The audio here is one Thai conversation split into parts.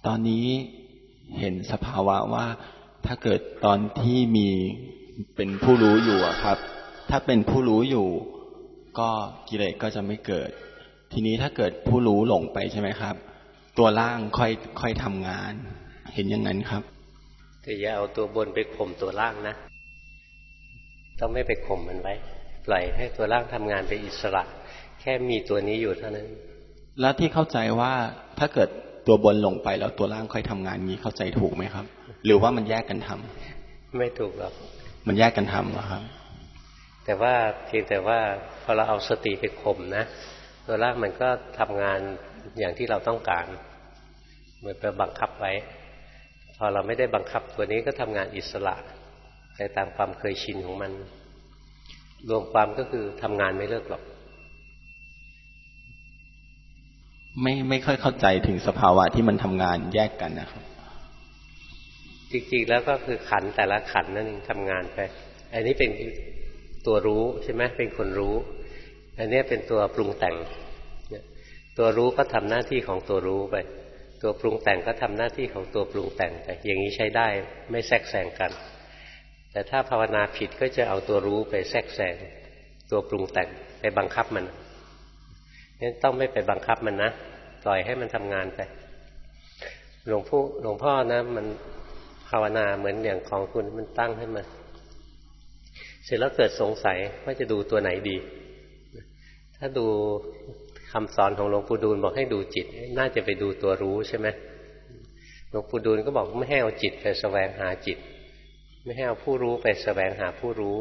ตอนนี้เห็นสภาวะว่าถ้าเกิดตอนที่มีเป็นผู้รู้อยู่อะครับถ้าเป็นผู้รู้อยู่ก็กิเลสก็จะไม่เกิดทีนี้ถ้าเกิดผู้รู้หลงไปใช่ไหมครับตัวล่างค่อยทำงานเห็นอย่างนั้นครับแต่อย่าเอาตัวบนไปข่มตัวล่างนะต้องไม่ไปข่มมันไว้ปล่อยให้ตัวล่างทำงานเป็นอิสระแค่มีตัวนี้อยู่เท่านั้นแล้วที่เข้าใจว่าถ้าเกิดตัวบนลงไปแล้วตัวล่างค่อยทำงานนี้เข้าใจถูกไหมครับหรือว่ามันแยกกันทำไม่ถูกหรอกมันแยกกันทำเหรอครับแต่ว่าเพียงแต่ว่าพอเราเอาสติไปข่มนะตัวล่างมันก็ทำงานอย่างที่เราต้องการเหมือนไปบังคับไว้พอเราไม่ได้บังคับตัวนี้ก็ทำงานอิสระไปตามความเคยชินของมันรวมความก็คือทำงานไม่เลิกหรอกไม่ค่อยเข้าใจถึงสภาวะที่มันทำงานแยกกันนะครับจริงๆแล้วก็คือขันแต่ละขันนั่นทำงานไปอันนี้เป็นตัวรู้ใช่ไหมเป็นคนรู้อันนี้เป็นตัวปรุงแต่งตัวรู้ก็ทำหน้าที่ของตัวรู้ไปตัวปรุงแต่งก็ทำหน้าที่ของตัวปรุงแต่งไปอย่างนี้ใช้ได้ไม่แทรกแซงกันแต่ถ้าภาวนาผิดก็จะเอาตัวรู้ไปแทรกแซงตัวปรุงแต่งไปบังคับมันงั้นต้องไม่ไปบังคับมันนะปล่อยให้มันทำงานไปหลวงพ่อนะมันภาวนาเหมือนอย่างของคุณมันตั้งให้มาเสร็จแล้วเกิดสงสัยว่าจะดูตัวไหนดีถ้าดูคำสอนของหลวงปู่ดูลบอกให้ดูจิตน่าจะไปดูตัวรู้ใช่ไหมหลวงปู่ดูลก็บอกไม่ให้เอาจิตไปแสวงหาจิตไม่ให้เอาผู้รู้ไปแสวงหาผู้รู้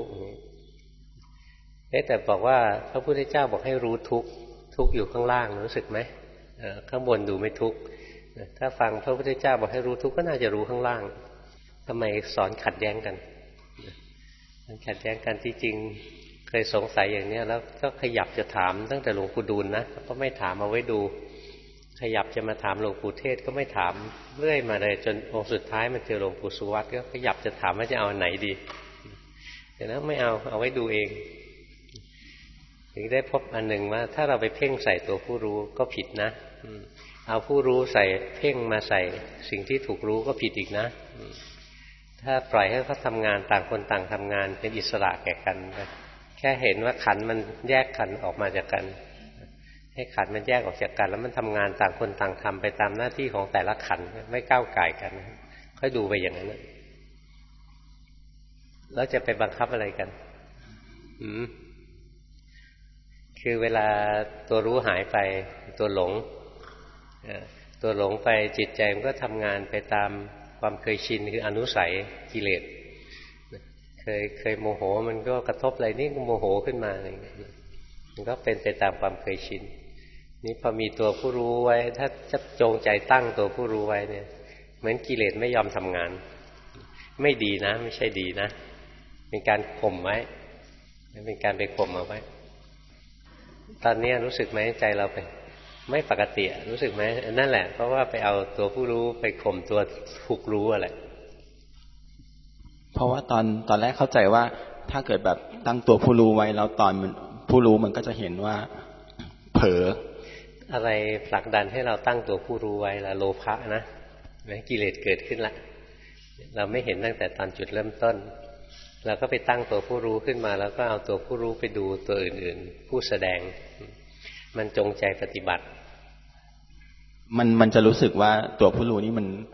แต่บอกว่าพระพุทธเจ้าบอกให้รู้ทุกข์อยู่ข้างล่างรู้สึกไหมข้างบนดูไม่ทุกข์ถ้าฟังพระพุทธเจ้าบอกให้รู้ทุกข์ก็น่าจะรู้ข้างล่างทำไมสอนขัดแย้งกันมันขัดแย้งกันที่จริงเคยสงสัยอย่างนี้แล้วก็ขยับจะถามตั้งแต่หลวงปู่ดูลนะก็ไม่ถามเอาไว้ดูขยับจะมาถามหลวงปู่เทศก็ไม่ถามเรื่อยมาเลยจนองค์สุดท้ายมันเจอหลวงปู่สุวัตก็ขยับจะถามว่าจะเอาอันไหนดีแต่นั้นไม่เอาไว้ดูเองถึงได้พบอันหนึ่งว่าถ้าเราไปเพ่งใส่ตัวผู้รู้ก็ผิดนะเอาผู้รู้ใส่เพ่งมาใส่สิ่งที่ถูกรู้ก็ผิดอีกนะถ้าปล่อยให้เขาทำงานต่างคนต่างทำงานเป็นอิสระแก่กันแค่เห็นว่าขันมันแยกขันออกมาจากกันให้ขันมันแยกออกจากกันแล้วมันทำงานต่างคนต่างทำไปตามหน้าที่ของแต่ละขันไม่ก้าวก่ายกันค่อยดูไปอย่างนั้นแล้วจะไปบังคับอะไรกันคือเวลาตัวรู้หายไปตัวหลงไปจิตใจมันก็ทำงานไปตามความเคยชินคืออนุสัยกิเลสเคยโมโหมันก็กระทบอะไรนี่ก็โมโหขึ้นมาอะไรอย่างเงี้ยมันก็เป็นไปตามความเคยชินนี่พอมีตัวผู้รู้ไว้ถ้าจะจงใจตั้งตัวผู้รู้ไว้เนี่ยเหมือนกิเลสไม่ยอมทำงานไม่ดีนะไม่ใช่ดีนะเป็นการข่มไว้เป็นการไปข่มเอาไว้ตอนนี้รู้สึกไหมใจเราไปไม่ปกติรู้สึกไหมนั่นแหละเพราะว่าไปเอาตัวผู้รู้ไปข่มตัวถูกรู้อะไรเพราะว่าตอนแรกเข้าใจว่าถ้าเกิดแบบตั้งตัวผู้รู้ไว้แล้วตอนมันผู้รู้มันก็จะเห็นว่าเผลออะไรผลักดันให้เราตั้งตัวผู้รู้ไว้ละโลภะนะกิเลสเกิดขึ้นละเราไม่เห็นตั้งแต่ตอนจุดเริ่มต้นเราก็ไปตั้งตัวผู้รู้ขึ้นมาแล้วก็เอาตัวผู้รู้ไปดูตัวอื่นๆผู้แสดงมันจงใจปฏิบัติมันจะรู้สึกว่าตัวผู้รู้นี่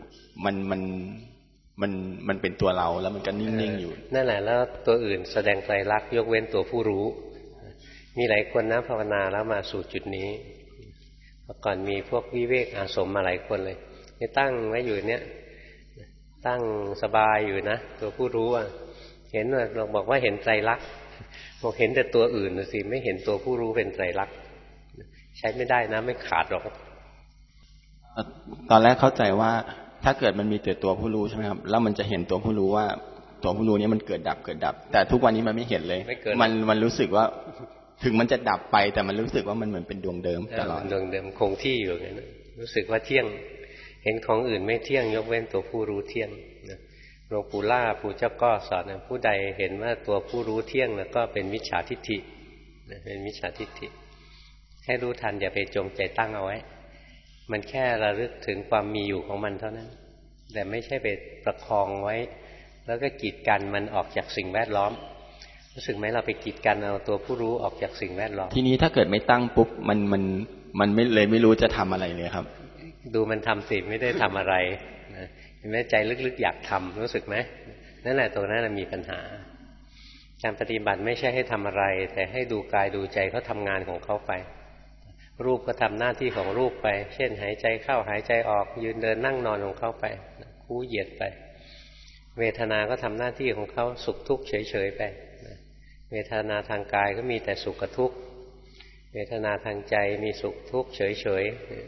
มันเป็นตัวเราแล้วมันก็นิ่งๆอยู่นั่นแหละแล้วตัวอื่นแสดงไตรลักษณ์ยกเว้นตัวผู้รู้มีหลายคนนะภาวนาแล้วมาสู่จุดนี้เมื่อก่อนมีพวกวิเวกอาสมมาหลายคนเลยนี่ตั้งไว้อยู่เนี้ยตั้งสบายอยู่นะตัวผู้รู้เห็นว่าเราบอกว่าเห็นไตรลักษณ์บอกเห็นแต่ตัวอื่นสิไม่เห็นตัวผู้รู้เป็นไตรลักษณ์ใช้ไม่ได้นะไม่ขาดหรอกตอนแรกเข้าใจว่าถ้าเกิดมันมีแต่ตัวผู้รู้ใช่ไหมครับแล้วมันจะเห็นตัวผู้รู้ว่าตัวผู้รู้นี้มันเกิดดับแต่ทุกวันนี้มันไม่เห็นเลยมันรู้สึกว่าถึงมันจะดับไปแต่มันรู้สึกว่ามันเหมือนเป็นดวงเดิมตลอดดวงเดิมคงที่อยู่อย่างนั้นรู้สึกว่าเที่ยงเห็นของอื่นไม่เที่ยงยกเว้นตัวผู้รู้เที่ยงหลวงปู่ล่าปู่เจ้าก็สอนผู้ใดเห็นว่าตัวผู้รู้เที่ยงแล้วก็เป็นมิจฉาทิฏฐิเป็นมิจฉาทิฏฐิให้รู้ทันอย่าไปจงใจตั้งเอาไว้มันแค่ระลึกถึงความมีอยู่ของมันเท่านั้นแต่ไม่ใช่ไปประคองไว้แล้วก็กีดกันมันออกจากสิ่งแวดล้อมรู้สึกไหมเราไปกีดกันเอาตัวผู้รู้ออกจากสิ่งแวดล้อมทีนี้ถ้าเกิดไม่ตั้งปุ๊บมันไม่รู้จะทำอะไรเลยครับดูมันทำสิไม่ได้ทำอะไรนะเห็นไหมใจลึกๆอยากทำรู้สึกไหมนั่นแหละตัวนั้นมีปัญหาการปฏิบัติไม่ใช่ให้ทำอะไรแต่ให้ดูกายดูใจเขาทำงานของเขาไปรูปก็ทำหน้าที่ของรูปไปเช่นหายใจเข้าหายใจออกยืนเดินนั่งนอนของเขาไปคู่เหยียดไปเวทนาก็ทำหน้าที่ของเขาสุขทุกข์เฉยๆไปเวทนาทางกายก็มีแต่สุขกับทุกข์เวทนาทางใจมีสุขทุกข์เฉย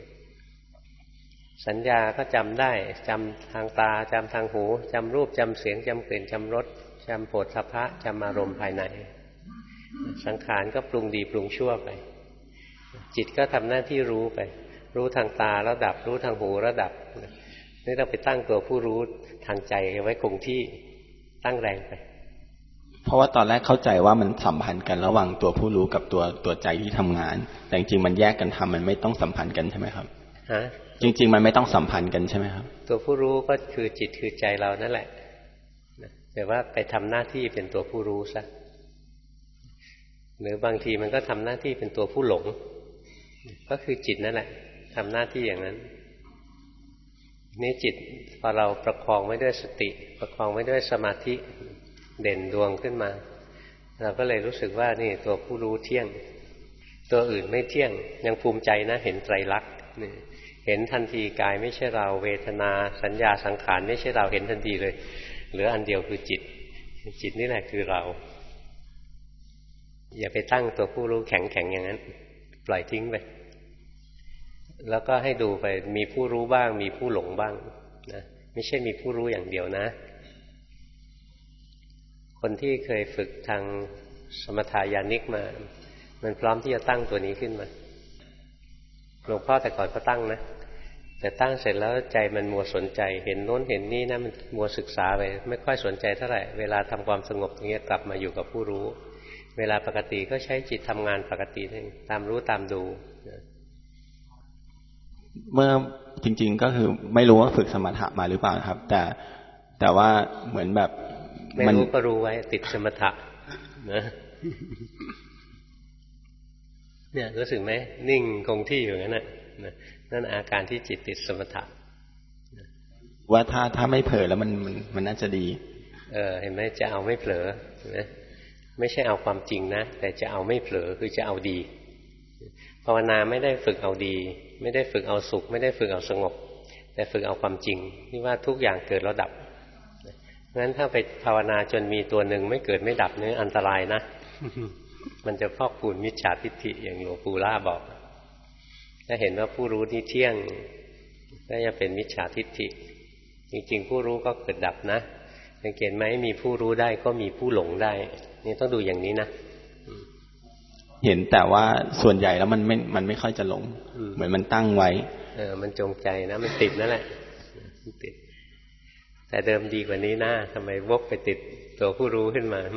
ๆสัญญาก็จำได้จำทางตาจำทางหูจำรูปจำเสียงจำกลิ่นจำรสจำโผฏฐัพพะจำอารมณ์ภายในสังขารก็ปรุงดีปรุงชั่วไปจิตก็ทำหน้าที่รู้ไปรู้ทางตาแล้วดับรู้ทางหูแล้วดับนี่ต้องไปตั้งตัวผู้รู้ทางใจไว้คงที่ตั้งแรงไปเพราะว่าตอนแรกเข้าใจว่ามันสัมพันธ์กันระหว่างตัวผู้รู้กับตัวใจที่ทำงานแต่จริงๆมันแยกกันทำมันไม่ต้องสัมพันธ์กันใช่ไหมครับจริงๆมันไม่ต้องสัมพันธ์กันใช่ไหมครับตัวผู้รู้ก็คือจิตคือใจเรานั่นแหละแต่ว่าไปทำหน้าที่เป็นตัวผู้รู้ซะหรือบางทีมันก็ทำหน้าที่เป็นตัวผู้หลงก็คือจิตนั่นแหละทำหน้าที่อย่างนั้นนี่จิตพอเราประคองไว้ด้วยสติประคองไว้ด้วยสมาธิเด่นดวงขึ้นมาเราก็เลยรู้สึกว่านี่ตัวผู้รู้เที่ยงตัวอื่นไม่เที่ยงยังภูมิใจนะเห็นไตรลักษณ์เห็นทันทีกายไม่ใช่เราเวทนาสัญญาสังขารไม่ใช่เราเห็นทันทีเลยเหลืออันเดียวคือจิตจิตนี่แหละคือเราอย่าไปตั้งตัวผู้รู้แข็งๆอย่างนั้นปล่อยทิ้งไปแล้วก็ให้ดูไปมีผู้รู้บ้างมีผู้หลงบ้างนะไม่ใช่มีผู้รู้อย่างเดียวนะคนที่เคยฝึกทางสมถายานิกมามันพร้อมที่จะตั้งตัวนี้ขึ้นมาหลวงพ่อแต่ก่อนก็ตั้งนะแต่ตั้งเสร็จแล้วใจมันมัวสนใจเห็นโน้นเห็นนี่นะมันมัวศึกษาไปไม่ค่อยสนใจเท่าไหร่เวลาทำความสงบอย่างเงี้ยกลับมาอยู่กับผู้รู้เวลาปกติก็ใช้จิตทำงานปกติตามรู้ตามดูเมื่อจริงๆก็คือไม่รู้ว่าฝึกสมถะมาหรือเปล่าครับแต่ว่าเหมือนแบบไม่รู้ก็รู้ไว้ติดสมถะนะเนี่ยรู้สึกไหมนิ่งคงที่อยู่งั้นน่ะนั่นอาการที่จิตติดสมถะว่าถ้าไม่เผลอแล้วมันน่าจะดีเห็นไหมจะเอาไม่เผลอนะไม่ใช่เอาความจริงนะแต่จะเอาไม่เผลอคือจะเอาดีภาวนาไม่ได้ฝึกเอาดีไม่ได้ฝึกเอาสุขไม่ได้ฝึกเอาสงบแต่ฝึกเอาความจริงที่ว่าทุกอย่างเกิดแล้วดับงั้นถ้าไปภาวนาจนมีตัวหนึ่งไม่เกิดไม่ดับนี่อันตรายนะมันจะพอกพูนมิจฉาทิฏฐิอย่างหลวงปู่ล่าบอกถ้าเห็นว่าผู้รู้นี่เที่ยงก็จะเป็นมิจฉาทิฏฐิจริงๆผู้รู้ก็เกิดดับนะสังเกตไหมมีผู้รู้ได้ก็มีผู้หลงได้นี่ต้องดูอย่างนี้นะเห็นแต่ว่าส่วนใหญ่แล้วมันไม่ค่อยจะหลงเหมือนมันตั้งไว้มันจงใจนะมันติดนั่นแหละติดแต่เดิมดีกว่านี้นะทำไมวกไปติดตัวผู้รู้ขึ้นมา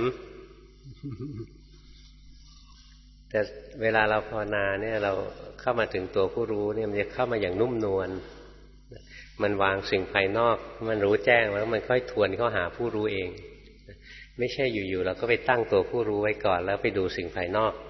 แต่เวลาเราภาวนาเนี่ยเราเข้ามาถึงตัวผู้รู้เนี่ยมันจะเข้ามาอย่างนุ่มนวลมันวางสิ่งภายนอกมันรู้แจ้งแล้วมันค่อยทวนเข้าหาผู้รู้เองไม่ใช่อยู่ๆเราก็ไปตั้งตัวผู้รู้ไว้ก่อนแล้วไปดูสิ่งภายนอก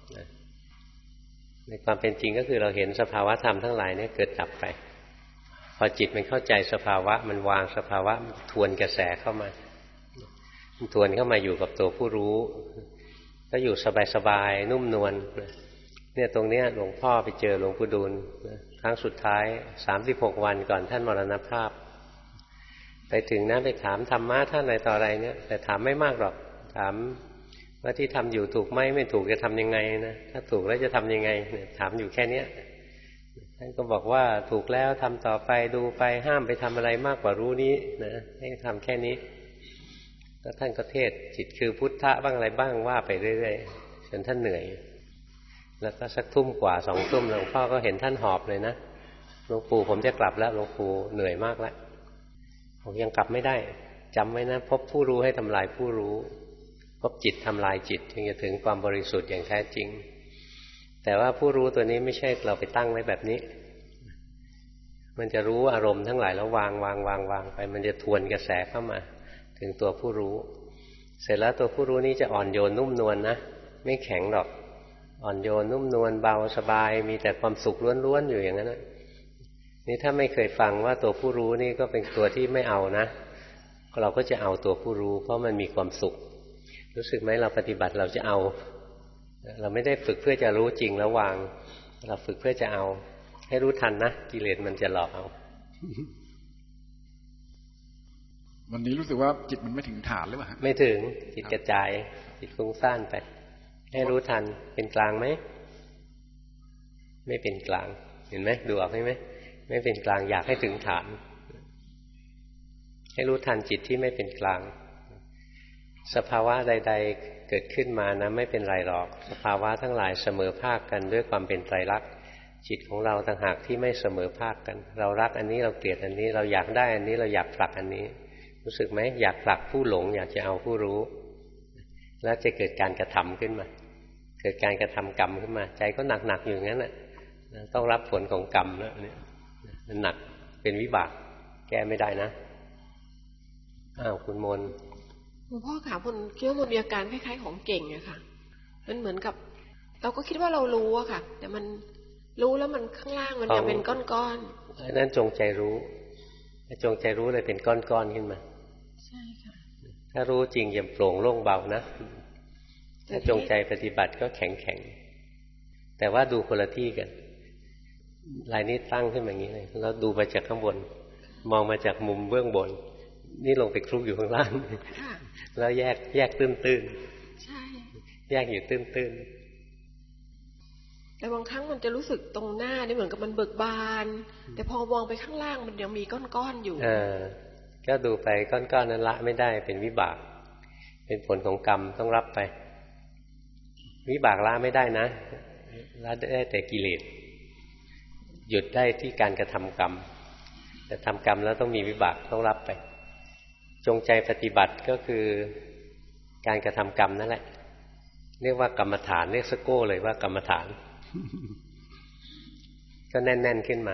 ในความเป็นจริงก็คือเราเห็นสภาวะธรรมทั้งหลายเนี่ยเกิดดับไปพอจิตมันเข้าใจสภาวะมันวางสภาวะทวนกระแสเข้ามาทวนเข้ามาอยู่กับตัวผู้รู้ก็อยู่สบายๆนุ่มนวลเนี่ยตรงเนี้ยหลวงพ่อไปเจอหลวงปู่ดูลครั้งสุดท้าย36 วันก่อนท่านมรณภาพไปถึงนะไปถามธรรมะท่านอะไรต่ออะไรเนี่ยแต่ถามไม่มากหรอกถามว่าที่ทำอยู่ถูกไหมไม่ถูกจะทำยังไงนะถ้าถูกแล้วจะทำยังไงเนี่ยถามอยู่แค่เนี้ยท่านก็บอกว่าถูกแล้วทำต่อไปดูไปห้ามไปทำอะไรมากกว่ารู้นี้นะให้ทำแค่นี้แล้วท่านก็เทศจิตคือพุทธะบ้างอะไรบ้างว่าไปเรื่อยๆจนท่านเหนื่อยแล้วก็สักทุ่มกว่า2 ทุ่มหลวงพ่อก็เห็นท่านหอบเลยนะหลวงปู่ผมจะกลับแล้วหลวงปู่เหนื่อยมากแล้วผมยังกลับไม่ได้จำไว้นะพบผู้รู้ให้ทำลายผู้รู้พบจิตทำลายจิตจึงจะถึงความบริสุทธิ์อย่างแท้จริงแต่ว่าผู้รู้ตัวนี้ไม่ใช่เราไปตั้งไว้แบบนี้มันจะรู้อารมณ์ทั้งหลายแล้ววางไปมันจะทวนกระแสเข้ามาถึงตัวผู้รู้เสร็จแล้วตัวผู้รู้นี้จะอ่อนโยนนุ่มนวลนะไม่แข็งหรอกอ่อนโยนนุ่มนวลเบาสบายมีแต่ความสุขล้วนๆอยู่อย่างนั้นนะนี่ถ้าไม่เคยฟังว่าตัวผู้รู้นี่ก็เป็นตัวที่ไม่เอานะเราก็จะเอาตัวผู้รู้เพราะมันมีความสุขรู้สึกไหมเราปฏิบัติเราจะเอาเราไม่ได้ฝึกเพื่อจะรู้จริงแล้ววางเราฝึกเพื่อจะเอาให้รู้ทันนะกิเลสมันจะหลอกเอาวันนี้รู้สึกว่าจิตมันไม่ถึงฐานหรือเปล่าไม่ถึงจิตกระจายจิตฟุ้งซ่านไปให้รู้ทันเป็นกลางไหมไม่เป็นกลางเห็นไหมดูออกไหมไม่เป็นกลางอยากให้ถึงฐานให้รู้ทันจิตที่ไม่เป็นกลางสภาวะใดๆเกิดขึ้นมานะไม่เป็นไรหรอกสภาวะทั้งหลายเสมอภาคกันด้วยความเป็นไตรลักษณ์จิตของเราต่างหากที่ไม่เสมอภาคกันเรารักอันนี้เราเกลียดอันนี้เราอยากได้อันนี้เราอยากผลักอันนี้รู้สึกไหมอยากผลักผู้หลงอยากจะเอาผู้รู้แล้วจะเกิดการกระทำขึ้นมาเกิดการกระทำกรรมขึ้นมาใจก็หนักๆอยู่งั้นแหละต้องรับผลของกรรมแล้วเนี่ยมันหนักเป็นวิบากแก้ไม่ได้นะอ้าวคุณมนหลวงพ่อค่ะคุณคิดว่ามันมีอาการคล้ายๆของเก่งอะค่ะมันเหมือนกับเราก็คิดว่าเรารู้อะค่ะแต่มันรู้แล้วมันข้างล่างมันยังเป็นก้อนๆนั่นจงใจรู้จงใจรู้เลยเป็นก้อนๆขึ้นมาใช่ค่ะถ้ารู้จริงจะโปร่งโล่งเบานะถ้าจงใจปฏิบัติก็แข็งๆแต่ว่าดูคนละที่กันลายนี้ตั้งขึ้นมาอย่างนี้เลยแล้วดูมาจากข้างบนมองมาจากมุมเบื้องบนนี่ลงไปคลุกอยู่ข้างล่างแล้วแยกตื้นๆใช่แยกอยู่ตื้นๆแต่บางครั้งมันจะรู้สึกตรงหน้านี่เหมือนกับมันเบิกบานแต่พอมองไปข้างล่างมันยังมีก้อนๆอยู่ก็ดูไปก้อนๆนั้นละไม่ได้เป็นวิบากเป็นผลของกรรมต้องรับไปวิบากละไม่ได้นะละได้แต่กิเลสหยุดได้ที่การกระทำกรรมแต่ทำกรรมแล้วต้องมีวิบากต้องรับไปจงใจปฏิบัติก็คือการกระทำกรรมนั่นแหละเรียกว่ากรรมฐานเรียกสโก้เลยว่ากรรมฐานก็แน่นๆขึ้นมา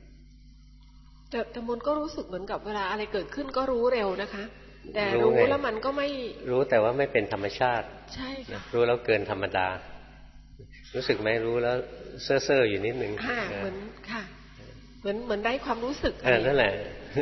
แต่มนก็รู้สึกเหมือนกับเวลาอะไรเกิดขึ้นก็รู้เร็วนะคะแต่รู้แล้วมันก็ไม่รู้แต่ว่าไม่เป็นธรรมชาติใช่ค่ะรู้แล้วเกินธรรมดารู้สึกไหมรู้แล้วเซ่อๆอยู่นิดนึงเหมือนค่ะเหมือนได้ความรู้สึกนั่นแหละ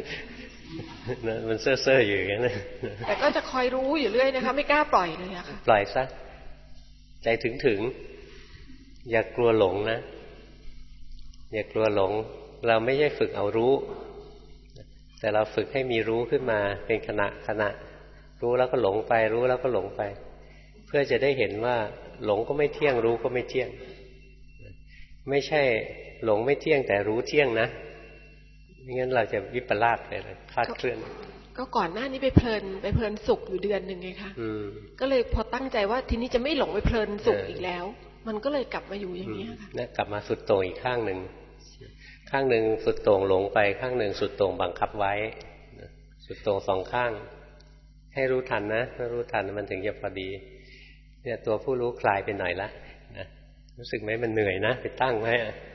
มันเซ่อๆอยู่อย่างนั้นแต่ก็จะคอยรู้อยู่เรื่อยนะคะไม่กล้าปล่อยเลยอะค่ะปล่อยซะใจถึงอย่ากลัวหลงนะอย่ากลัวหลงเราไม่ใช่ฝึกเอารู้แต่เราฝึกให้มีรู้ขึ้นมาเป็นขณะรู้แล้วก็หลงไปรู้แล้วก็หลงไปเพื่อจะได้เห็นว่าหลงก็ไม่เที่ยงรู้ก็ไม่เที่ยงไม่ใช่หลงไม่เที่ยงแต่รู้เที่ยงนะไม่งั้นเราจะวิปลาสเลยคลาดเคลื่อนก็ก่อนหน้านี้ไปเพลินสุขอยู่เดือนหนึ่งไงคะก็เลยพอตั้งใจว่าทีนี้จะไม่หลงไปเพลินสุขอีกแล้วมันก็เลยกลับมาอยู่อย่างนี้ค่ะนะกลับมาสุดโต่งอีกข้างหนึ่งสุดโต่งหลงไปข้างหนึ่งสุดโต่งบังคับไว้สุดโต่งสองข้างให้รู้ทันนะถ้ารู้ทันมันถึงจะพอดีเนี่ยตัวผู้รู้คลายไปหน่อยละนะรู้สึกไหมมันเหนื่อยนะไปตั้งไว้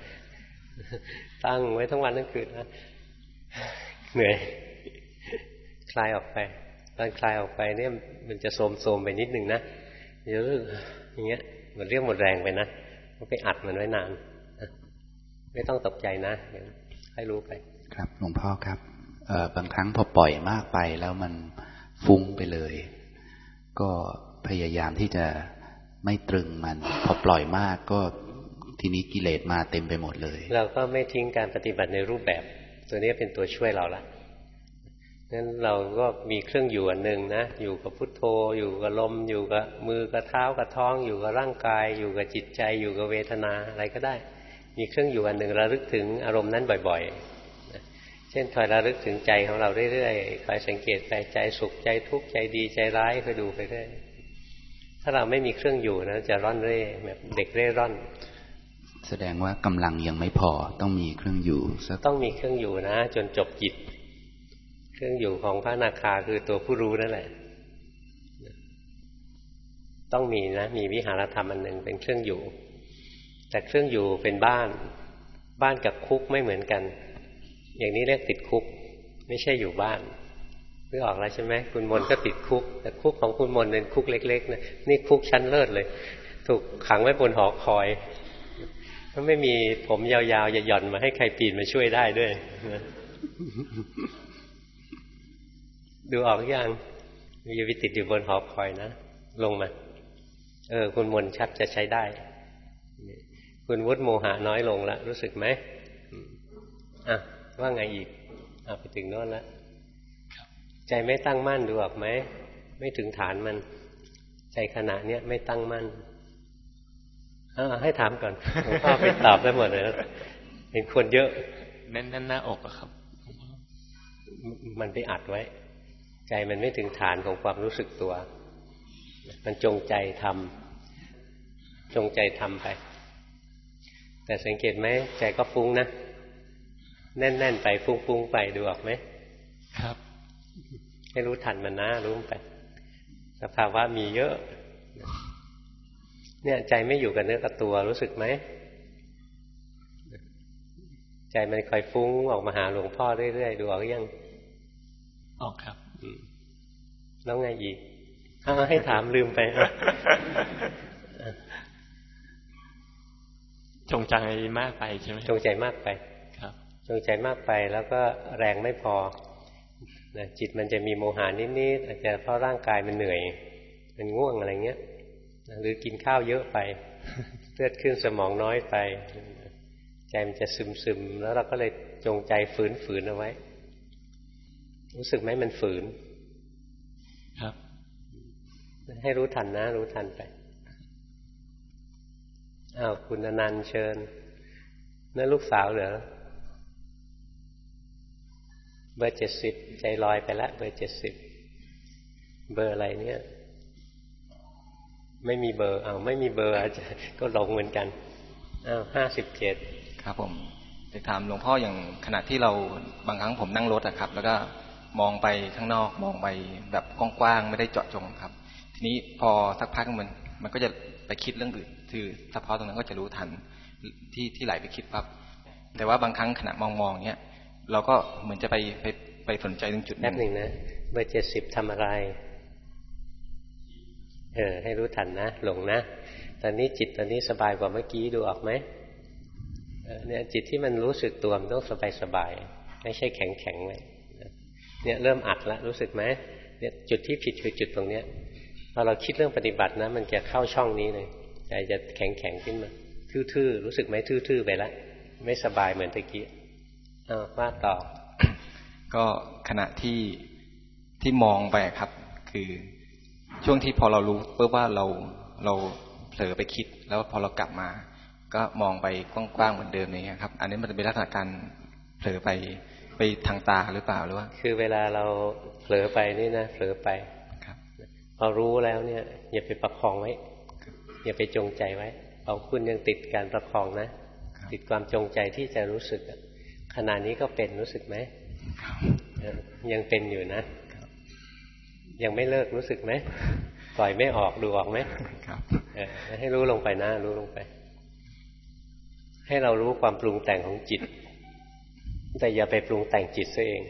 ทั้งวันทั้งคืนนะเหนื่อยคลายออกไปตอนคลายออกไปเนี่ยมันจะโทมไปนิดนึงนะเดี๋ยวอย่างเงี้ยมันเรียกหมดแรงไปนะมันไปอัดมันไว้นานไม่ต้องตกใจนะให้รู้ไปครับหลวงพ่อครับบางครั้งพอปล่อยมากไปแล้วมันฟุ้งไปเลยก็พยายามที่จะไม่ตรึงมันพอปล่อยมากก็ทีนี้กิเลสมาเต็มไปหมดเลยเราก็ไม่ทิ้งการปฏิบัติในรูปแบบตัวนี้เป็นตัวช่วยเราละงั้นเราก็มีเครื่องอยู่อันหนึ่งนะอยู่กับพุทโธอยู่กับลมอยู่กับมือกับเท้ากับท้องอยู่กับร่างกายอยู่กับจิตใจอยู่กับเวทนาอะไรก็ได้มีเครื่องอยู่อันหนึ่งระลึกถึงอารมณ์นั้นบ่อยๆเช่นคอยระลึกถึงใจของเราเรื่อยๆคอยสังเกตใจสุขใจทุกข์ใจดีใจร้ายคอยดูไปเรื่อยถ้าเราไม่มีเครื่องอยู่นะจะร่อนเร่แบบเด็กเร่ร่อนแสดงว่ากำลังยังไม่พอต้องมีเครื่องอยู่ต้องมีเครื่องอยู่นะจนจบกิจเครื่องอยู่ของพระอนาคาคือตัวผู้รู้นั่นแหละต้องมีนะมีวิหารธรรมอันหนึ่งเป็นเครื่องอยู่แต่เครื่องอยู่เป็นบ้านกับคุกไม่เหมือนกันอย่างนี้เรียกติดคุกไม่ใช่อยู่บ้านนึกออกแล้วใช่ไหมคุณมนก็ติดคุกแต่คุกของคุณมนเป็นคุกเล็กๆนะนี่คุกชั้นเลิศเลยถูกขังไว้บนหอคอยถ้าไม่มีผมยาวๆหย่อนมาให้ใครปีนมาช่วยได้ด้วยดูออกยังอย่าไปติดอยู่บนหอคอยนะลงมาคุณมนชักจะใช้ได้คุณวุฒิโมหะน้อยลงแล้วรู้สึกไหมว่าไงอีกไปถึงโน่นแล้วใจไม่ตั้งมั่นดูออกไหมไม่ถึงฐานมันใจขณะเนี้ยไม่ตั้งมั่นให้ถามก่อนหลวงพ่อไปตอบได้หมดเลยเห็นคนเยอะแน่นหน้าอกอะครับมันไปอัดไว้ใจมันไม่ถึงฐานของความรู้สึกตัวมันจงใจทำไปแต่สังเกตไหมใจก็ฟุ้งนะแน่นๆไปฟุ้งๆไปดูออกไหมครับให้รู้ทันมันนะรู้ไปสภาวะมีเยอะเนี่ยใจไม่อยู่กับเนื้อกับตัวรู้สึกไหมใจมันคอยฟุ้งออกมาหาหลวงพ่อเรื่อยๆดูออกยังออกครับแล้วไงอีกให้ถามลืมไปจงใจมากไปใช่ไหมจงใจมากไปครับจงใจมากไปแล้วก็แรงไม่พอจิตมันจะมีโมหะนิดๆอาจจะเพราะร่างกายมันเหนื่อยมันง่วงอะไรเงี้ยหรือกินข้าวเยอะไปเลือดขึ้นสมองน้อยไปใจมันจะซึมๆแล้วเราก็เลยจงใจฝืนเอาไว้รู้สึกไหมมันฝืนครับให้รู้ทันนะรู้ทันไปคุณอนันต์เชิญนั่นลูกสาวเหรอเบอร์70ใจลอยไปแล้วเบอร์70เบอร์อะไรเนี่ยไม่มีเบอร์ไม่มีเบอร์อาจจะก็หลงเหมือนกัน57 ครับผมจะถามหลวงพ่ออย่างขณะที่เราบางครั้งผมนั่งรถอะครับแล้วก็มองไปข้างนอกมองไปแบบกว้างๆไม่ได้เจาะจงครับทีนี้พอสักพักมันก็จะไปคิดเรื่องอื่นคือเฉพาะตรงนั้นก็จะรู้ทันที่ไหลไปคิดปั๊บแต่ว่าบางครั้งขณะมองเนี้ยเราก็เหมือนจะไปสนใจตรงจุดนั้นหนึ่งนะเบอร์70ทำอะไรให้รู้ทันนะหลงนะตอนนี้จิตตอนนี้สบายกว่าเมื่อกี้ดูออกไหมเนี่ยจิตที่มันรู้สึกตัวมันต้องสบายไม่ใช่แข็งเลยเนี่ยเริ่มอัดแล้วรู้สึกไหมเนี่ยจุดที่ผิดคือจุดตรงเนี้ยพอเราคิดเรื่องปฏิบัตินะมันจะเข้าช่องนี้เลยใจจะแข็งขึ้นมาทื่อๆรู้สึกไหมทื่อๆไปแล้วไม่สบายเหมือนตะกี้ว่าต่อก็ขณะที่มองไปครับคือช่วงที่พอเรารู้เพื่อว่าเราเผลอไปคิดแล้วพอเรากลับมาก็มองไปกว้างๆเหมือนเดิมอย่างเงี้ยครับอันนี้มันจะเป็นลักษณะการเผลอไปทางตาหรือเปล่าหรือว่าคือเวลาเราเผลอไปนี่นะเผลอไปครับพอรู้แล้วเนี่ยอย่าไปประคองไว้อย่าไปจงใจไว้ของคุณยังติดการประคองนะติดความจงใจที่จะรู้สึกขณะนี้ก็เป็นรู้สึกไหมยังเป็นอยู่นะยังไม่เลิกรู้สึกไหมปล่อยไม่ออกดูออกไหมให้รู้ลงไปนะรู้ลงไปให้เรารู้ความปรุงแต่งของจิตแต่อย่าไปปรุงแต่งจิตซะเอง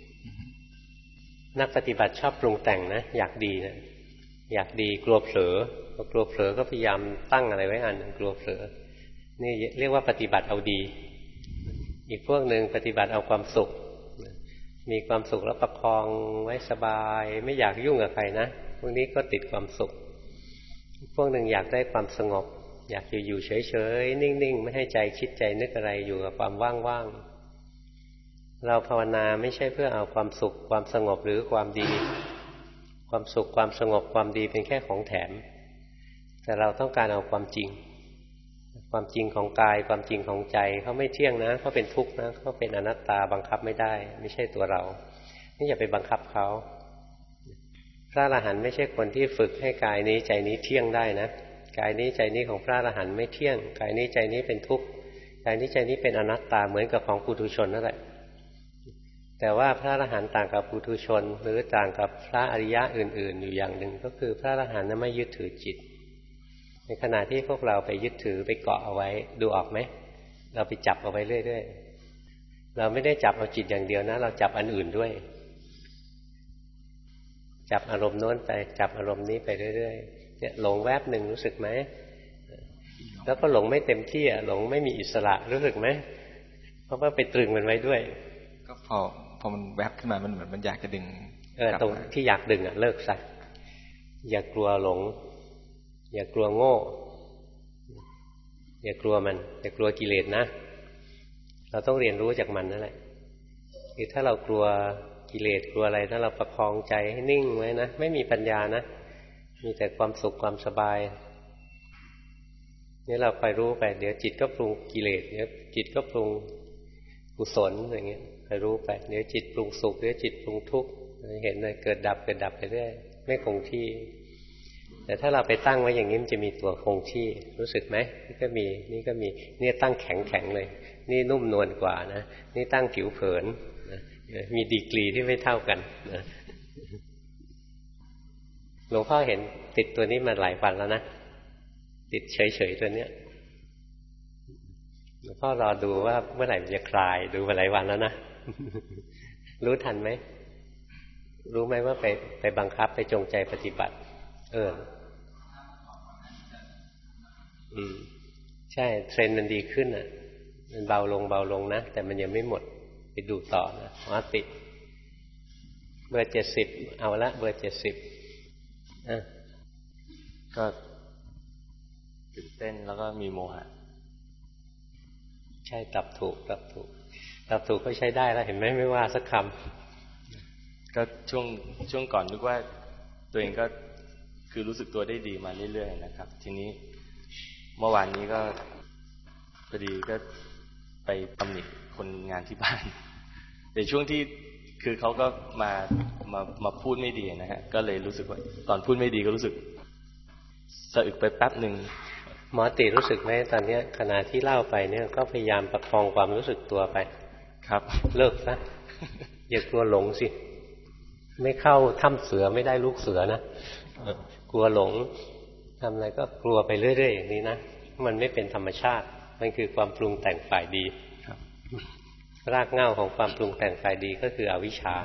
นักปฏิบัติชอบปรุงแต่งนะอยากดีนะอยากดีกลัวเผลอกลัวเผลอก็พยายามตั้งอะไรไว้อันกลัวเผลอนี่เรียกว่าปฏิบัติเอาดีอีกพวกหนึ่งปฏิบัติเอาความสุขมีความสุขแล้วประคองไว้สบายไม่อยากยุ่งกับใครนะพวกนี้ก็ติดความสุขพวกหนึ่งอยากได้ความสงบอยากอยู่เฉยๆนิ่งๆไม่ให้ใจคิดใจนึกอะไรอยู่กับความว่างๆเราภาวนาไม่ใช่เพื่อเอาความสุขความสงบหรือความดีความสุขความสงบความดีเป็นแค่ของแถมแต่เราต้องการเอาความจริงความจริงของกายความจริงของใจเขาไม่เที่ยงนะเขาเป็นทุกข์นะเขาเป็นอนัตตาบังคับไม่ได้ไม่ใช่ตัวเรานี่อย่าไปบังคับเขาพระอรหันต์ไม่ใช่คนที่ฝึกให้กายนี้ใจนี้เที่ยงได้นะกายนี้ใจนี้ของพระอรหันต์ไม่เที่ยงกายนี้ใจนี้เป็นทุกข์กายนี้ใจนี้เป็นอนัตตาเหมือนกับของปุถุชนนั่นแหละแต่ว่าพระอรหันต์ต่างกับปุถุชนหรือต่างกับพระอริยะอื่นๆอยู่อย่างหนึ่งก็คือพระอรหันต์นั้นไม่ยึดถือจิตในขณะที่พวกเราไปยึดถือไปเกาะเอาไว้ดูออกไหมเราไปจับเอาไว้เรื่อยเราไม่ได้จับเอาจิตอย่างเดียวนะเราจับอันอื่นด้วยจับอารมณ์โน้นไปจับอารมณ์นี้ไปเรื่อยๆเนี่ยหลงแวบหนึ่งรู้สึกไหมแล้วก็หลงไม่เต็มที่หลงไม่มีอิสระรู้สึกไหมเพราะว่าไปตรึงมันไว้ด้วยก็พอมันแวบขึ้นมามันเหมือนมันอยากจะดึงตรงที่อยากดึงเลิกซะอย่ากลัวหลงอย่ากลัวโง่อย่ากลัวมันอย่ากลัวกิเลสนะเราต้องเรียนรู้จากมันนั่นแหละคือถ้าเรากลัวกิเลสกลัวอะไรถ้าเราประคองใจให้นิ่งไว้นะไม่มีปัญญานะมีแต่ความสุขความสบายนี่เราคอยรู้ไปเดี๋ยวจิตก็ปรุงกิเลสเดี๋ยวจิตก็ปรุงกุศลอย่างเงี้ยคอยรู้ไปเดี๋ยวจิตปรุงสุขเดี๋ยวจิตปรุงทุกข์เห็นเลยเกิดดับเกิดดับไปเรื่อยไม่คงที่แต่ถ้าเราไปตั้งไว้อย่างนี้มันจะมีตัวคงที่รู้สึกไหมนี่ก็มีนี่ตั้งแข็งเลยนี่นุ่มนวลกว่านะนี่ตั้งผิวเผินนะมีดีกรีที่ไม่เท่ากันนะหลวงพ่อเห็นติดตัวนี้มาหลายวันแล้วนะติดเฉยๆตัวเนี้ยหลวงพ่อรอดูว่าเมื่อไหร่มันจะคลายดูมาหลายวันแล้วนะรู้ทันไหมรู้ไหมว่าไปบังคับไปจงใจปฏิบัติใช่เทรนด์มันดีขึ้นอ่ะมันเบาลงนะแต่มันยังไม่หมดไปดูต่อนะติดเบอร์70เอาละเบอร์70 ก็ตื่นเต้นแล้วก็มีโมหะใช่ตอบถูกก็ใช้ได้แล้วเห็นไหมไม่ว่าสักคำก็ช่วงก่อนนึกว่าตัวเองก็คือรู้สึกตัวได้ดีมาเรื่อยๆนะครับทีนี้เมื่อวานนี้ก็พอดีก็ไปตำหนิคนงานที่บ้านในช่วงที่คือเขาก็มาพูดไม่ดีนะฮะก็เลยรู้สึกว่าตอนพูดไม่ดีก็รู้สึกสะอึกไปแป๊บหนึ่งหมอติรู้สึกไหมตอนนี้ขณะที่เล่าไปเนี่ยก็พยายามประคองความรู้สึกตัวไปครับเลิกซะอย่ากลัวหลงสิไม่เข้าถ้ำเสือไม่ได้ลูกเสือนะกลัวหลงทำอะไรก็กลัวไปเรื่อยๆอย่างนี้นะมันไม่เป็นธรรมชาติมันคือความปรุงแต่งฝ่ายดีครับรากเหง้าของความปรุงแต่งฝ่ายดีก็คืออวิชชา